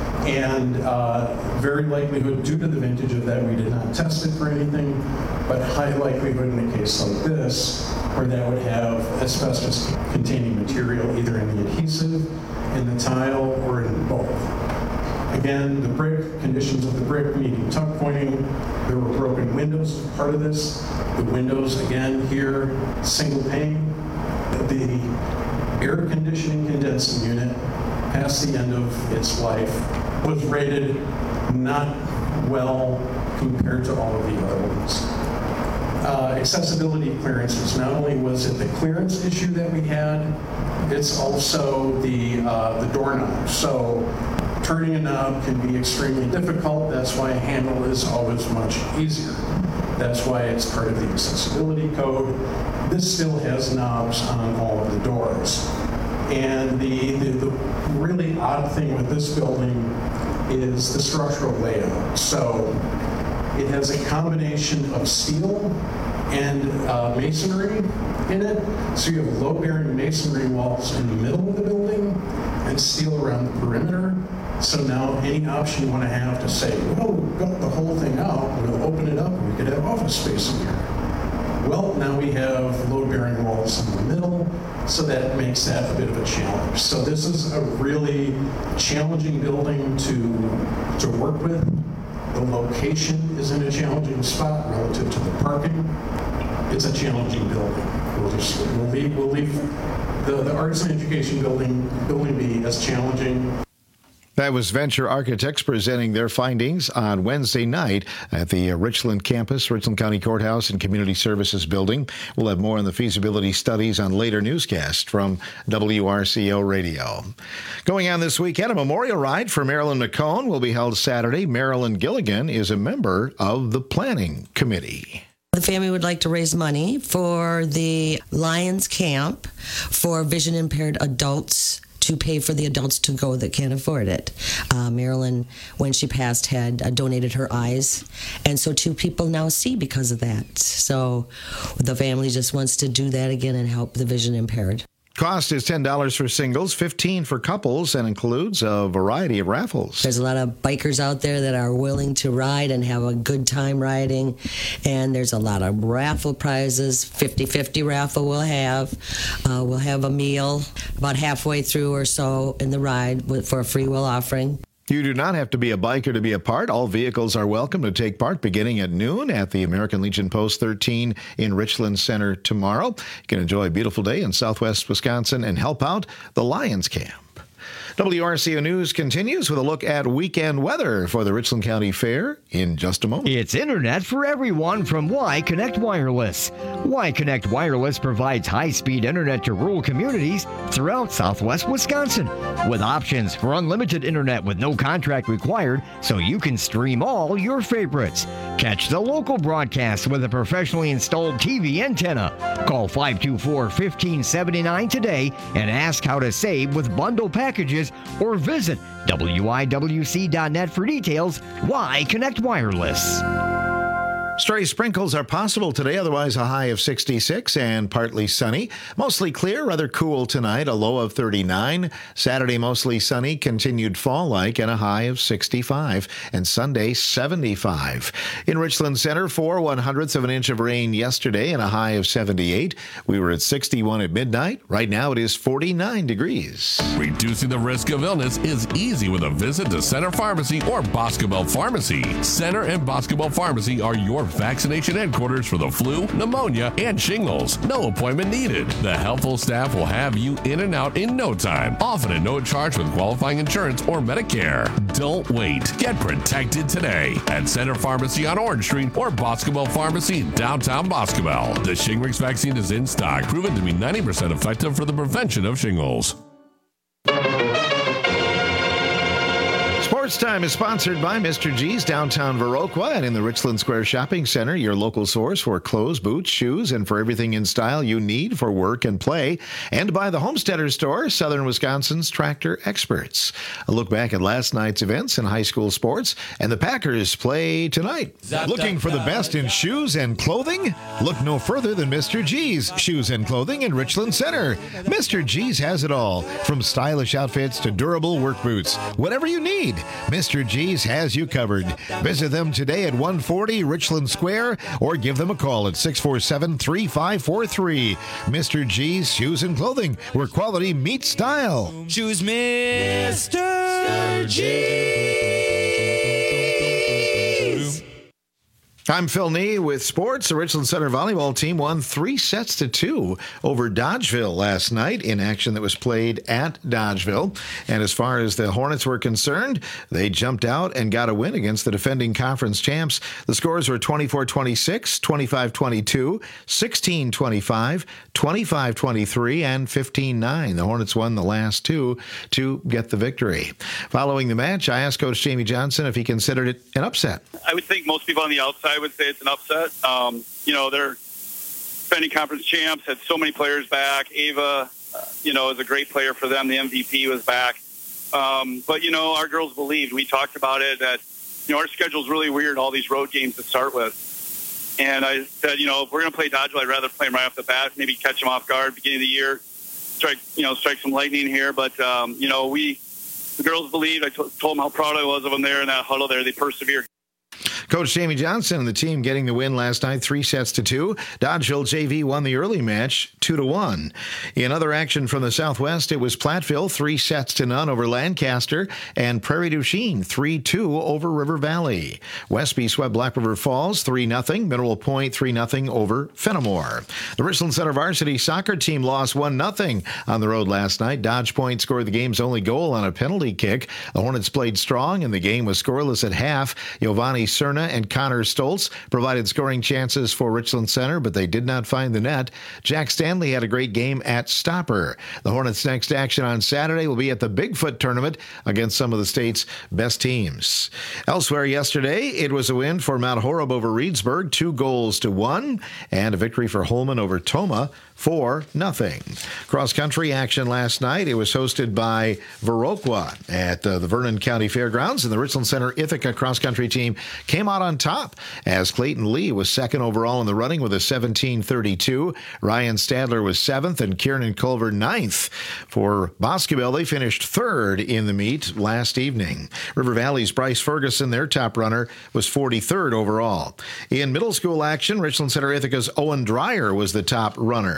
And uh, very likelihood, due to the vintage of that, we did not test it for anything, but high likelihood in a case like this, where that would have asbestos-containing material either in the adhesive, in the tile, or in both. Again, the brick, conditions of the brick, needing tuck pointing. There were broken windows as part of this. The windows, again, here, single pane. The air conditioning condensing unit, past the end of its life, was rated not well compared to all of the other ones. Uh, accessibility clearances, not only was it the clearance issue that we had, it's also the, uh, the doorknob. So turning a knob can be extremely difficult. That's why a handle is always much easier. That's why it's part of the accessibility code. This still has knobs on all of the doors. And the, the, the really odd thing with this building is the structural layout. So it has a combination of steel and uh, masonry in it. So you have load-bearing masonry walls in the middle of the building and steel around the perimeter. So now any option you want to have to say, well, we've got the whole thing out, we'll open it up and we could have office space in here. Well, now we have load-bearing walls in the middle, so that makes that a bit of a challenge. So this is a really challenging building to, to work with. The location is in a challenging spot relative to the parking. It's a challenging building. We'll just we'll leave, we'll leave the, the Arts and Education building, building B as challenging.
That was Venture Architects presenting their findings on Wednesday night at the Richland campus, Richland County Courthouse and Community Services building. We'll have more on the feasibility studies on later newscasts from W R C O Radio. Going on this weekend, a memorial ride for Marilyn McCone will be held Saturday. Marilyn Gilligan is a member of the planning committee.
The family would like to raise money for the Lions Camp for vision impaired adults, to pay for the adults to go that can't afford it. Uh, Marilyn, when she passed, had uh, donated her eyes, and so two people now see because of that. So the family just wants to do that again and help the vision impaired.
Cost is ten dollars for singles, fifteen dollars for couples, and includes a variety of raffles.
There's a lot of bikers out there that are willing to ride and have a good time riding, and there's a lot of raffle prizes. fifty-fifty raffle we'll have. Uh, we'll have a meal about halfway through or so in the ride for a free will offering.
You do not have to be a biker to be a part. All vehicles are welcome to take part beginning at noon at the American Legion Post thirteen in Richland Center tomorrow. You can enjoy a beautiful day in southwest Wisconsin and help out the Lions Camp. W R C O News continues with a look at weekend weather for the Richland County Fair in just a moment.
It's internet for everyone from Y Connect Wireless. Y Connect Wireless provides high-speed internet to rural communities throughout southwest Wisconsin, with options for unlimited internet with no contract required, so you can stream all your favorites. Catch the local broadcast with a professionally installed T V antenna. Call five two four, one five seven nine today and ask how to save with bundle packages, or visit W I W C dot net for details. Y Connect Wireless.
Stray sprinkles are possible today, otherwise a high of sixty-six and partly sunny. Mostly clear, rather cool tonight, a low of thirty-nine. Saturday, mostly sunny, continued fall-like, and a high of sixty-five. And Sunday, seventy-five. In Richland Center, four one-hundredths of an inch of rain yesterday and a high of seventy-eight. We were at sixty-one at midnight. Right now it is forty-nine degrees.
Reducing the risk of illness is easy with a visit to Center Pharmacy or Boscobel Pharmacy. Center and Boscobel Pharmacy are your vaccination headquarters for the flu, pneumonia, and shingles. No appointment needed. The helpful staff will have you in and out in no time, often at no charge with qualifying insurance or Medicare. Don't wait. Get protected today at Center Pharmacy on Orange Street or Boscobel Pharmacy in downtown Boscobel. The Shingrix vaccine is in stock, proven to be ninety percent effective for the prevention of shingles.
Sports Time is sponsored by Mister G's downtown Viroqua and in the Richland Square Shopping Center, your local source for clothes, boots, shoes, and for everything in style you need for work and play. And by the Homesteader Store, Southern Wisconsin's tractor experts. A look back at last night's events in high school sports, and the Packers play tonight. Looking for the best in shoes and clothing? Look no further than Mister G's Shoes and Clothing in Richland Center. Mister G's has it all, from stylish outfits to durable work boots. Whatever you need, Mister G's has you covered. Visit them today at one forty Richland Square or give them a call at six four seven, three five four three. Mister G's Shoes and Clothing, where quality meets style.
Choose Mister G's.
I'm Phil Nee with sports. The Richland Center volleyball team won three sets to two over Dodgeville last night in action that was played at Dodgeville. And as far as the Hornets were concerned, they jumped out and got a win against the defending conference champs. The scores were twenty-four twenty-six, twenty-five twenty-two, sixteen twenty-five, twenty-five twenty-three, and fifteen nine. The Hornets won the last two to get the victory. Following the match, I asked Coach Jamie Johnson if he considered it an upset.
I would think most people on the outside I would say it's an upset. Um, you know, they're defending conference champs, had so many players back. Ava, uh, you know, is a great player for them. The M V P was back. Um, but, you know, our girls believed. We talked about it that, you know, our schedule's really weird, all these road games to start with. And I said, you know, if we're going to play Dodgeville, I'd rather play them right off the bat, maybe catch them off guard beginning of the year, strike, you know, strike some lightning here. But, um, you know, we, the girls believed. I t- told them how proud I was of them there in that huddle there. They persevered.
Coach Jamie Johnson and the team getting the win last night, three sets to two. Dodgeville J V won the early match, two to one. In other action from the Southwest, it was Platteville, three sets to none over Lancaster, and Prairie du Chien, three two over River Valley. Westby swept Black River Falls, three nothing. Mineral Point, three nothing over Fenimore. The Richland Center varsity soccer team lost one nothing on the road last night. Dodge Point scored the game's only goal on a penalty kick. The Hornets played strong, and the game was scoreless at half. Giovanni Cerna and Connor Stoltz provided scoring chances for Richland Center, but they did not find the net. Jack Stanley had a great game at stopper. The Hornets' next action on Saturday will be at the Bigfoot tournament against some of the state's best teams. Elsewhere yesterday, it was a win for Mount Horeb over Reedsburg, two goals to one, and a victory for Holman over Toma, four nothing. Cross-country action last night. It was hosted by Viroqua at uh, the Vernon County Fairgrounds, and the Richland Center Ithaca cross-country team came out on top as Clayton Lee was second overall in the running with a seventeen thirty-two. Ryan Stadler was seventh and Kieran Culver ninth. For Boscobel, they finished third in the meet last evening. River Valley's Bryce Ferguson, their top runner, was forty-third overall. In middle school action, Richland Center Ithaca's Owen Dreyer was the top runner.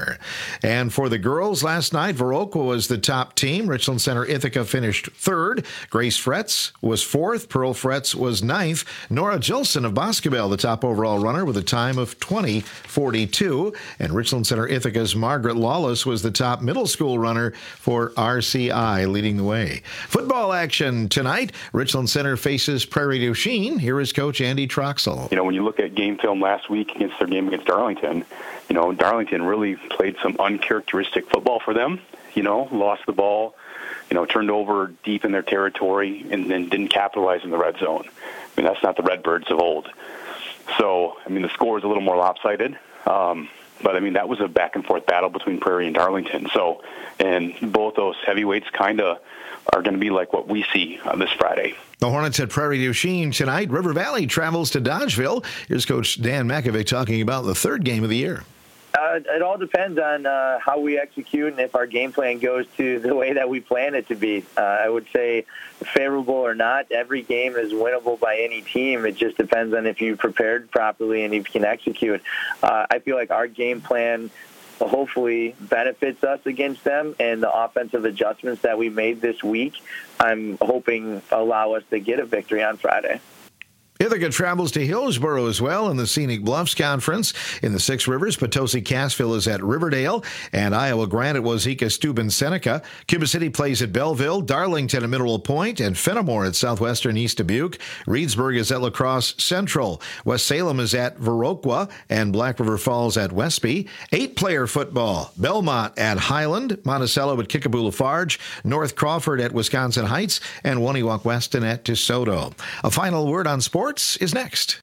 Center. And for the girls last night, Viroqua was the top team. Richland Center Ithaca finished third. Grace Fretz was fourth. Pearl Fretz was ninth. Nora Gilson of Boscobel, the top overall runner, with a time of twenty forty-two. And Richland Center Ithaca's Margaret Lawless was the top middle school runner for R C I, leading the way. Football action tonight. Richland Center faces Prairie du Chien. Here is Coach Andy Troxel.
You know, when you look at game film last week against their game against Darlington, you know, Darlington really played some uncharacteristic football for them. You know, lost the ball, you know, turned over deep in their territory, and then didn't capitalize in the red zone. I mean, that's not the Redbirds of old. So, I mean, the score is a little more lopsided. Um, but, I mean, that was a back-and-forth battle between Prairie and Darlington. So, and both those heavyweights kind of are going to be like what we see on this Friday.
The Hornets at Prairie du Chien tonight. River Valley travels to Dodgeville. Here's Coach Dan McAvick talking about the third game of the year.
Uh, it all depends on uh, how we execute and if our game plan goes to the way that we plan it to be. Uh, I would say, favorable or not, every game is winnable by any team. It just depends on if you prepared properly and if you can execute. Uh, I feel like our game plan hopefully benefits us against them, and the offensive adjustments that we made this week, I'm hoping allow us to get a victory on Friday.
Ithaca travels to Hillsboro as well in the Scenic Bluffs Conference. In the Six Rivers, Potosi-Cassville is at Riverdale, and Iowa Granite Wazeeka Steuben Seneca. Cuba City plays at Belleville, Darlington at Mineral Point, and Fenimore at Southwestern East Dubuque. Reedsburg is at La Crosse Central. West Salem is at Viroqua, and Black River Falls at Westby. Eight-player football, Belmont at Highland, Monticello at Kickapoo Lafarge, North Crawford at Wisconsin Heights, and Wonewoc Weston at DeSoto. A final word on sports is next.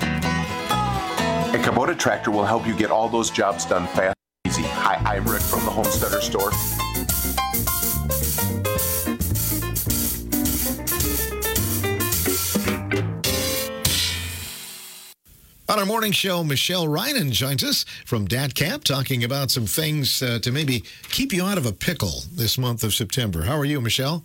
A Kubota tractor will help you get all those jobs done fast and easy. Hi, I'm Rick from the Homesteader Store.
On our morning show, Michelle Reinen joins us from D A T Camp talking about some things uh, to maybe keep you out of a pickle this month of September. How are you, Michelle?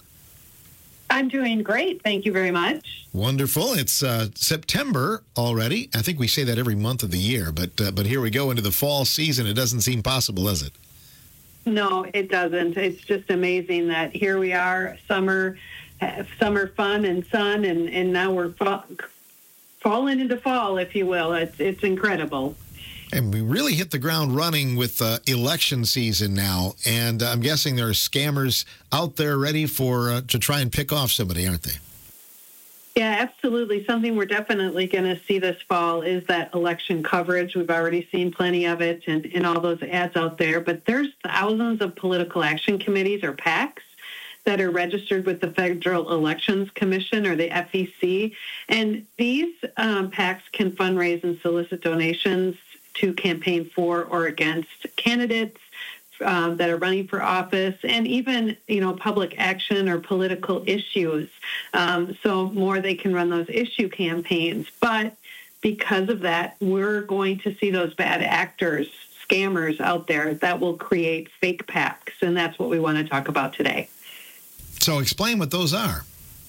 I'm doing great. Thank you very much.
Wonderful. It's uh, September already. I think we say that every month of the year, but uh, but here we go into the fall season. It doesn't seem possible, does it?
No, it doesn't. It's just amazing that here we are, summer, uh, summer fun and sun, and, and now we're fa- falling into fall, if you will. It's it's incredible.
And we really hit the ground running with uh, election season now, and I'm guessing there are scammers out there ready for uh, to try and pick off somebody, aren't they?
Yeah, absolutely. Something we're definitely going to see this fall is that election coverage. We've already seen plenty of it and, and all those ads out there, but there's thousands of political action committees or PACs that are registered with the Federal Elections Commission or the F E C, and these um, PACs can fundraise and solicit donations to campaign for or against candidates um, that are running for office, and even, you know, public action or political issues. Um, so more they can run those issue campaigns. But because of that, we're going to see those bad actors, scammers out there that will create fake PACs, and that's what we want to talk about today.
So explain what those are.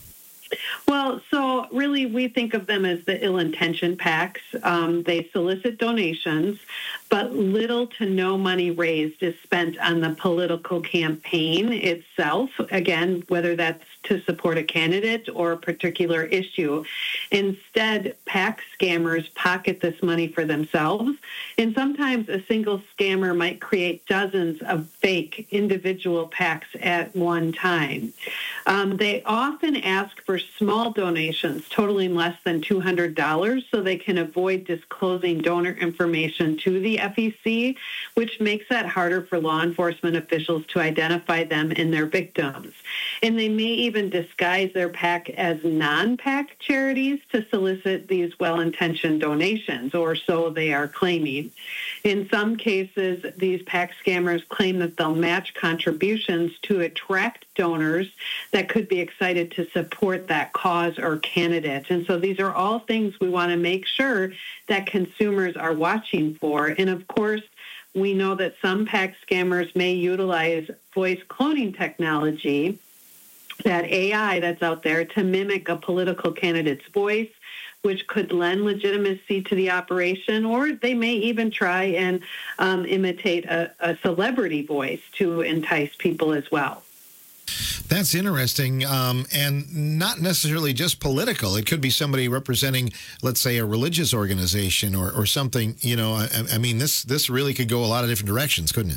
Well, so really we think of them as the ill-intentioned PACs. Um, they solicit donations, but little to no money raised is spent on the political campaign itself, again, whether that's to support a candidate or a particular issue. Instead, PAC scammers pocket this money for themselves, and sometimes a single scammer might create dozens of fake individual PACs at one time. Um, they often ask for small donations totaling less than two hundred dollars so they can avoid disclosing donor information to the F E C, which makes that harder for law enforcement officials to identify them and their victims. And they may even disguise their PAC as non-PAC charities to solicit these well-intentioned donations, or so they are claiming. In some cases, these PAC scammers claim that they'll match contributions to attract donors that could be excited to support that cause or candidate. And so these are all things we want to make sure that consumers are watching for. And of course, we know that some PAC scammers may utilize voice cloning technology. that A I that's out there to mimic a political candidate's voice, which could lend legitimacy to the operation, or they may even try and um, imitate a, a celebrity voice to entice people as well.
That's interesting, um, and not necessarily just political. It could be somebody representing, let's say, a religious organization or, or something. You know, I, I mean, this this really could go a lot of different directions, couldn't it?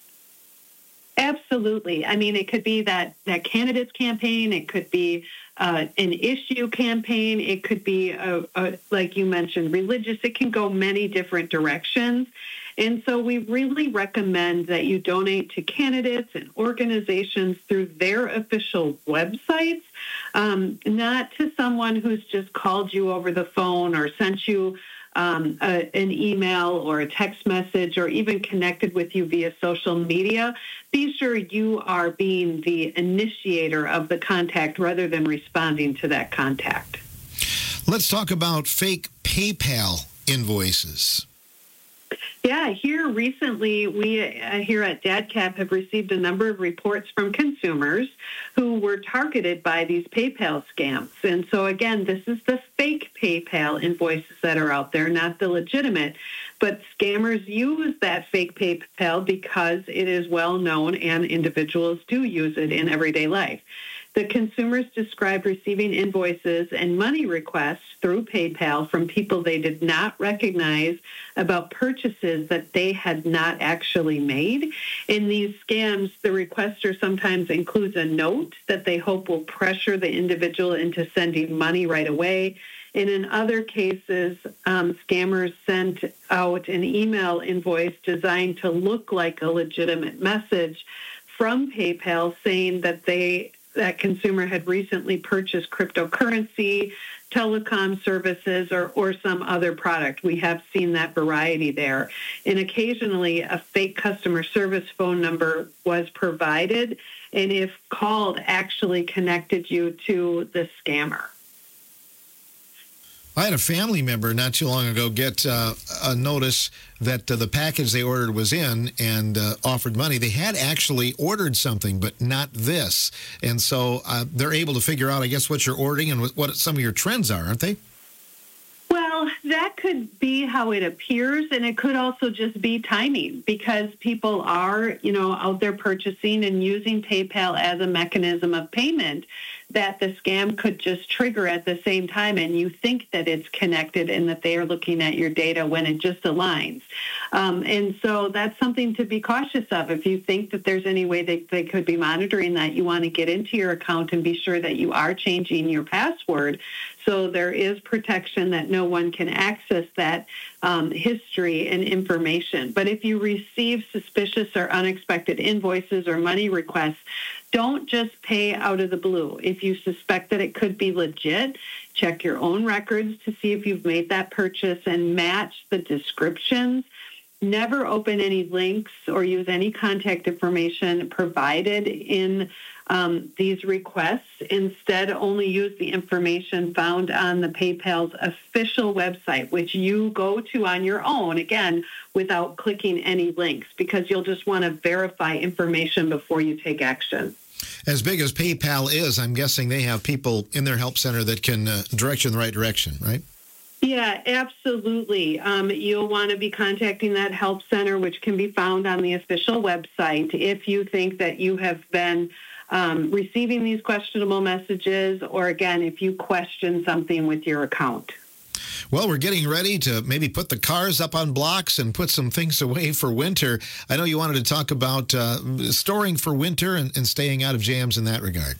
Absolutely. I mean, it could be that, that candidate's campaign. It could be uh, an issue campaign. It could be, a, a, like you mentioned, religious. It can go many different directions. And so we really recommend that you donate to candidates and organizations through their official websites, um, not to someone who's just called you over the phone or sent you um, a, an email or a text message or even connected with you via social media. Be sure you are being the initiator of the contact rather than responding to that contact.
Let's talk about fake PayPal invoices.
Yeah, here recently, we uh, here at DADCAP have received a number of reports from consumers who were targeted by these PayPal scams. And so, again, this is the fake PayPal invoices that are out there, not the legitimate. But scammers use that fake PayPal because it is well known and individuals do use it in everyday life. The consumers described receiving invoices and money requests through PayPal from people they did not recognize about purchases that they had not actually made. In these scams, the requester sometimes includes a note that they hope will pressure the individual into sending money right away. And in other cases, um, scammers sent out an email invoice designed to look like a legitimate message from PayPal saying that they that consumer had recently purchased cryptocurrency, telecom services, or, or some other product. We have seen that variety there. And occasionally a fake customer service phone number was provided, and if called, actually connected you to the scammer.
I had a family member not too long ago get uh, a notice that uh, the package they ordered was in and uh, offered money. They had actually ordered something, but not this. And so uh, they're able to figure out, I guess, what you're ordering and what some of your trends are, aren't they?
Well, that could be how it appears, and it could also just be timing because people are, you know, out there purchasing and using PayPal as a mechanism of payment that the scam could just trigger at the same time, and you think that it's connected and that they are looking at your data when it just aligns. Um, and so that's something to be cautious of. If you think that there's any way that they could be monitoring that, you want to get into your account and be sure that you are changing your password so there is protection that no one can access that um, history and information. But if you receive suspicious or unexpected invoices or money requests, don't just pay out of the blue. If you suspect that it could be legit, check your own records to see if you've made that purchase and match the descriptions. Never open any links or use any contact information provided in um, these requests. Instead, only use the information found on the PayPal's official website, which you go to on your own, again, without clicking any links, because you'll just want to verify information before you take action.
As big as PayPal is, I'm guessing they have people in their help center that can uh, direct you in the right direction, right?
Yeah, absolutely. Um, you'll want to be contacting that help center, which can be found on the official website, if you think that you have been um, receiving these questionable messages, or again, if you question something with your account.
Well, we're getting ready to maybe put the cars up on blocks and put some things away for winter. I know you wanted to talk about uh, storing for winter and, and staying out of jams in that regard.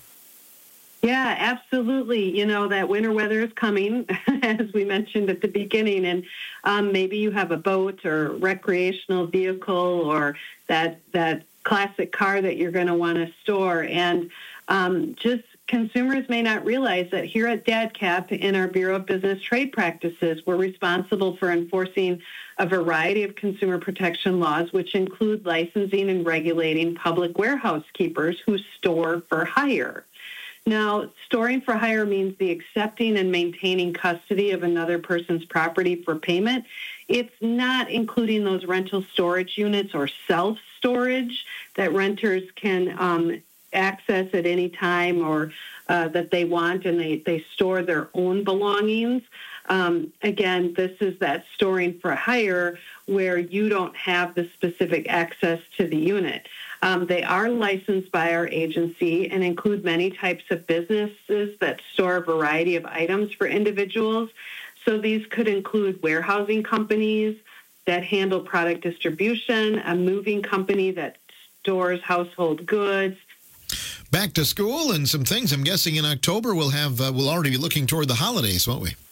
Yeah, absolutely. You know, that winter weather is coming, as we mentioned at the beginning, and um, maybe you have a boat or recreational vehicle or that that classic car that you're going to want to store. And um, just consumers may not realize that here at DADCAP in our Bureau of Business Trade Practices, we're responsible for enforcing a variety of consumer protection laws, which include licensing and regulating public warehouse keepers who store for hire. Now, storing for hire means the accepting and maintaining custody of another person's property for payment. It's not including those rental storage units or self-storage that renters can um, access at any time or uh, that they want, and they, they store their own belongings. Um, again, this is that storing for hire where you don't have the specific access to the unit. Um, they are licensed by our agency and include many types of businesses that store a variety of items for individuals. So these could include warehousing companies that handle product distribution, a moving company that stores household goods.
Back to school and some things. I'm guessing in October we'll have uh, we'll already be looking toward the holidays, won't we?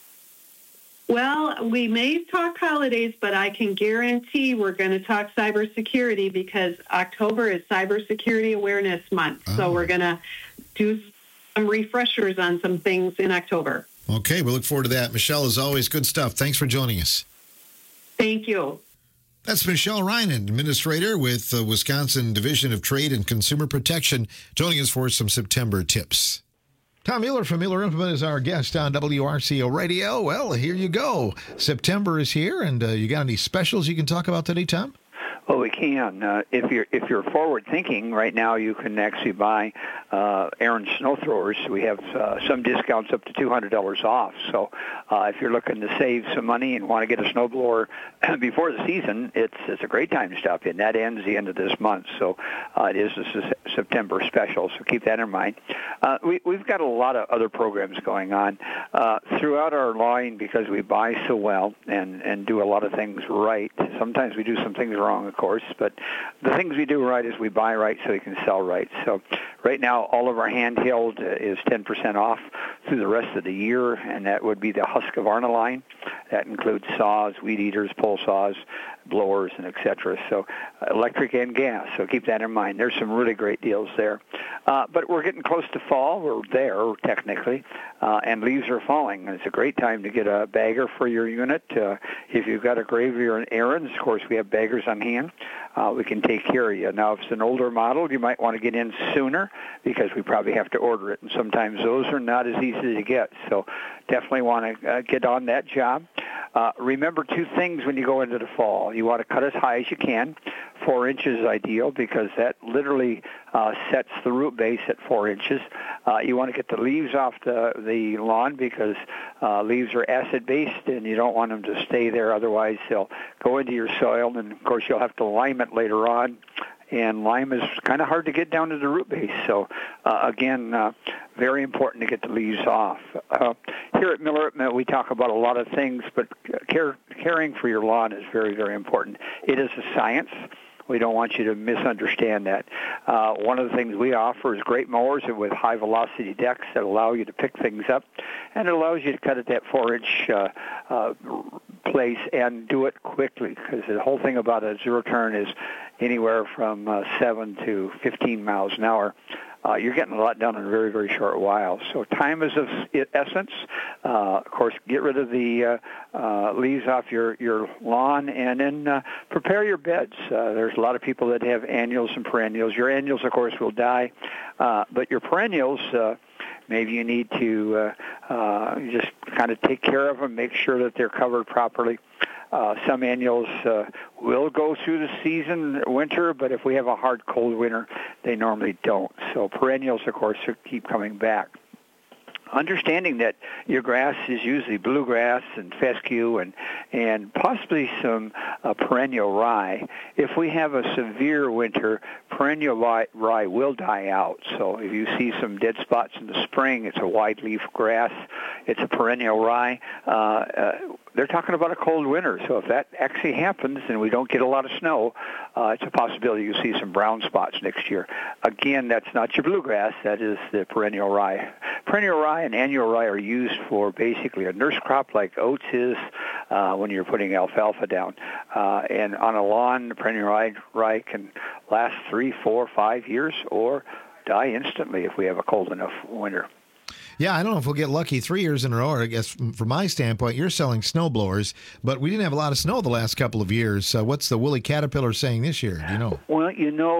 Well, we may talk holidays, but I can guarantee we're going to talk cybersecurity because October is Cybersecurity Awareness Month. Oh. So we're going to do some refreshers on some things in October.
Okay, we look forward to that. Michelle, as always, good stuff. Thanks for joining us.
Thank you.
That's Michelle Reinen, Administrator with the Wisconsin Division of Trade and Consumer Protection, joining us for some September tips. Tom Mueller from Mueller Implement is our guest on W R C O Radio. Well, here you go. September is here, and uh, you got any specials you can talk about today, Tom?
Well, we can. Uh, if you're if you're forward thinking, right now you can actually buy uh, Aaron snow throwers. We have uh, some discounts up to two hundred dollars off. So uh, if you're looking to save some money and want to get a snowblower before the season, it's it's a great time to stop in. That ends the end of this month, so uh, it is a September special. So keep that in mind. Uh, we we've got a lot of other programs going on uh, throughout our line because we buy so well and and do a lot of things right. Sometimes we do some things wrong, of course, but the things we do right is we buy right so we can sell right. So right now, all of our handheld is ten percent off through the rest of the year, and that would be the Husqvarna line. That includes saws, weed eaters, pole saws, blowers, and et cetera. So uh, electric and gas. So keep that in mind. There's some really great deals there. Uh, but we're getting close to fall. We're there, technically, uh, and leaves are falling. And it's a great time to get a bagger for your unit. Uh, if you've got a gravy or an errands, of course, we have baggers on hand. Uh, we can take care of you. Now, if it's an older model, you might want to get in sooner because we probably have to order it, and sometimes those are not as easy to get. So definitely want to uh, get on that job. Uh, remember two things when you go into the fall. You want to cut as high as you can. Four inches is ideal because that literally uh, sets the root base at four inches. Uh, you want to get the leaves off the, the lawn because uh, leaves are acid-based and you don't want them to stay there. Otherwise, they'll go into your soil, and, of course, you'll have to lime it later on. And lime is kind of hard to get down to the root base. So, uh, again, uh, very important to get the leaves off. Uh, here at Miller, we talk about a lot of things, but care, caring for your lawn is very, very important. It is a science. We don't want you to misunderstand that. Uh, one of the things we offer is great mowers with high-velocity decks that allow you to pick things up, and it allows you to cut at that four-inch uh, uh, place and do it quickly, because the whole thing about a zero-turn is anywhere from uh, seven to fifteen miles an hour. Uh, you're getting a lot done in a very, very short while. So time is of essence. Uh, of course, get rid of the uh, uh, leaves off your, your lawn, and then uh, prepare your beds. Uh, there's a lot of people that have annuals and perennials. Your annuals, of course, will die, uh, but your perennials, uh, maybe you need to uh, uh, just kind of take care of them, make sure that they're covered properly. Uh, some annuals uh, will go through the season, winter, but if we have a hard, cold winter, they normally don't. So perennials, of course, keep coming back. Understanding that your grass is usually bluegrass and fescue and and possibly some uh, perennial rye. If we have a severe winter, perennial rye, rye will die out. So if you see some dead spots in the spring, it's a wide leaf grass. It's a perennial rye. Uh, uh, they're talking about a cold winter. So if that actually happens and we don't get a lot of snow, uh, it's a possibility you'll see some brown spots next year. Again, that's not your bluegrass. That is the perennial rye. Perennial rye and annual rye are used for basically a nurse crop like oats is uh, when you're putting alfalfa down. Uh, and on a lawn, perennial rye, rye can last three, four, five years or die instantly if we have a cold enough winter.
Yeah, I don't know if we'll get lucky three years in a row. I guess from my standpoint, you're selling snow blowers, but we didn't have a lot of snow the last couple of years. So what's the woolly caterpillar saying this year? Do you know?
Well, you know,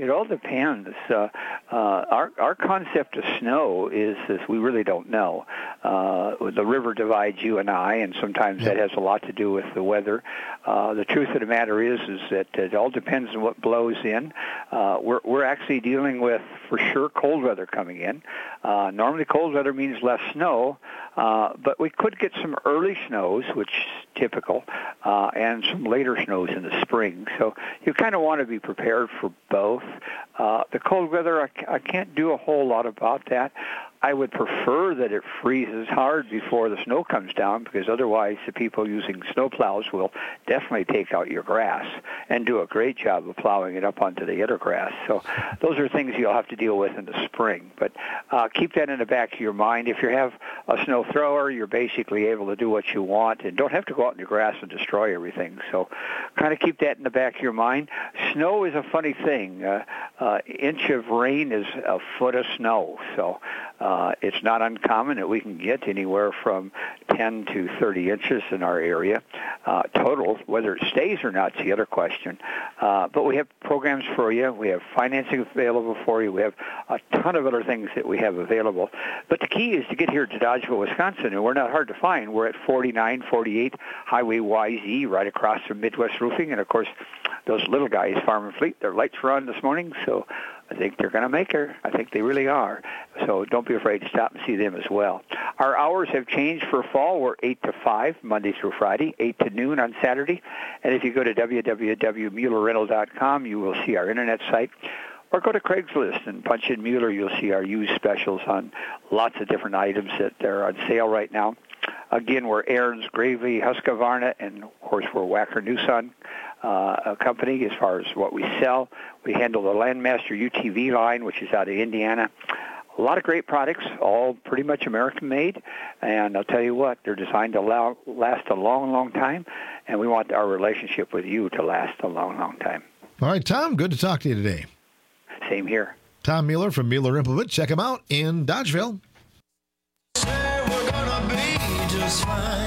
it all depends. Uh, uh, our our concept of snow is, is we really don't know. Uh, the river divides you and I, and sometimes that has a lot to do with the weather. Uh, the truth of the matter is, is that it all depends on what blows in. Uh, we're we're actually dealing with, for sure, cold weather coming in. Uh, normally, cold weather means less snow, uh, but we could get some early snows, which is typical, uh, and some later snows in the spring. So you kind of want to be prepared for both. Uh, the cold weather, I, I can't do a whole lot about that. I would prefer that it freezes hard before the snow comes down, because otherwise the people using snow plows will definitely take out your grass and do a great job of plowing it up onto the other grass. So those are things you'll have to deal with in the spring. But uh, keep that in the back of your mind. If you have a snow thrower, you're basically able to do what you want and don't have to go out in the grass and destroy everything. So kind of keep that in the back of your mind. Snow is a funny thing. Uh, uh, inch of rain is a foot of snow. So Uh, it's not uncommon that we can get anywhere from ten to thirty inches in our area uh, total. Whether it stays or not is the other question. Uh, but we have programs for you. We have financing available for you. We have a ton of other things that we have available. But the key is to get here to Dodgeville, Wisconsin, and we're not hard to find. We're at forty-nine forty-eight Highway Y Z, right across from Midwest Roofing. And, of course, those little guys, Farm and Fleet, their lights were on this morning, so I think they're going to make her. I think they really are. So don't be afraid to stop and see them as well. Our hours have changed for fall. We're eight to five, Monday through Friday, eight to noon on Saturday. And if you go to w w w dot mueller rental dot com, you will see our internet site. Or go to Craigslist and punch in Mueller. You'll see our used specials on lots of different items that are on sale right now. Again, we're Aaron's Gravely, Husqvarna, and, of course, we're Wacker Newson uh, a company as far as what we sell. We handle the Landmaster U T V line, which is out of Indiana. A lot of great products, all pretty much American-made. And I'll tell you what, they're designed to allow, last a long, long time, and we want our relationship with you to last a long, long time.
All right, Tom, good to talk to you today.
Same here.
Tom Mueller from Mueller Implement. Check him out in Dodgeville.
Say we're gonna be just fine.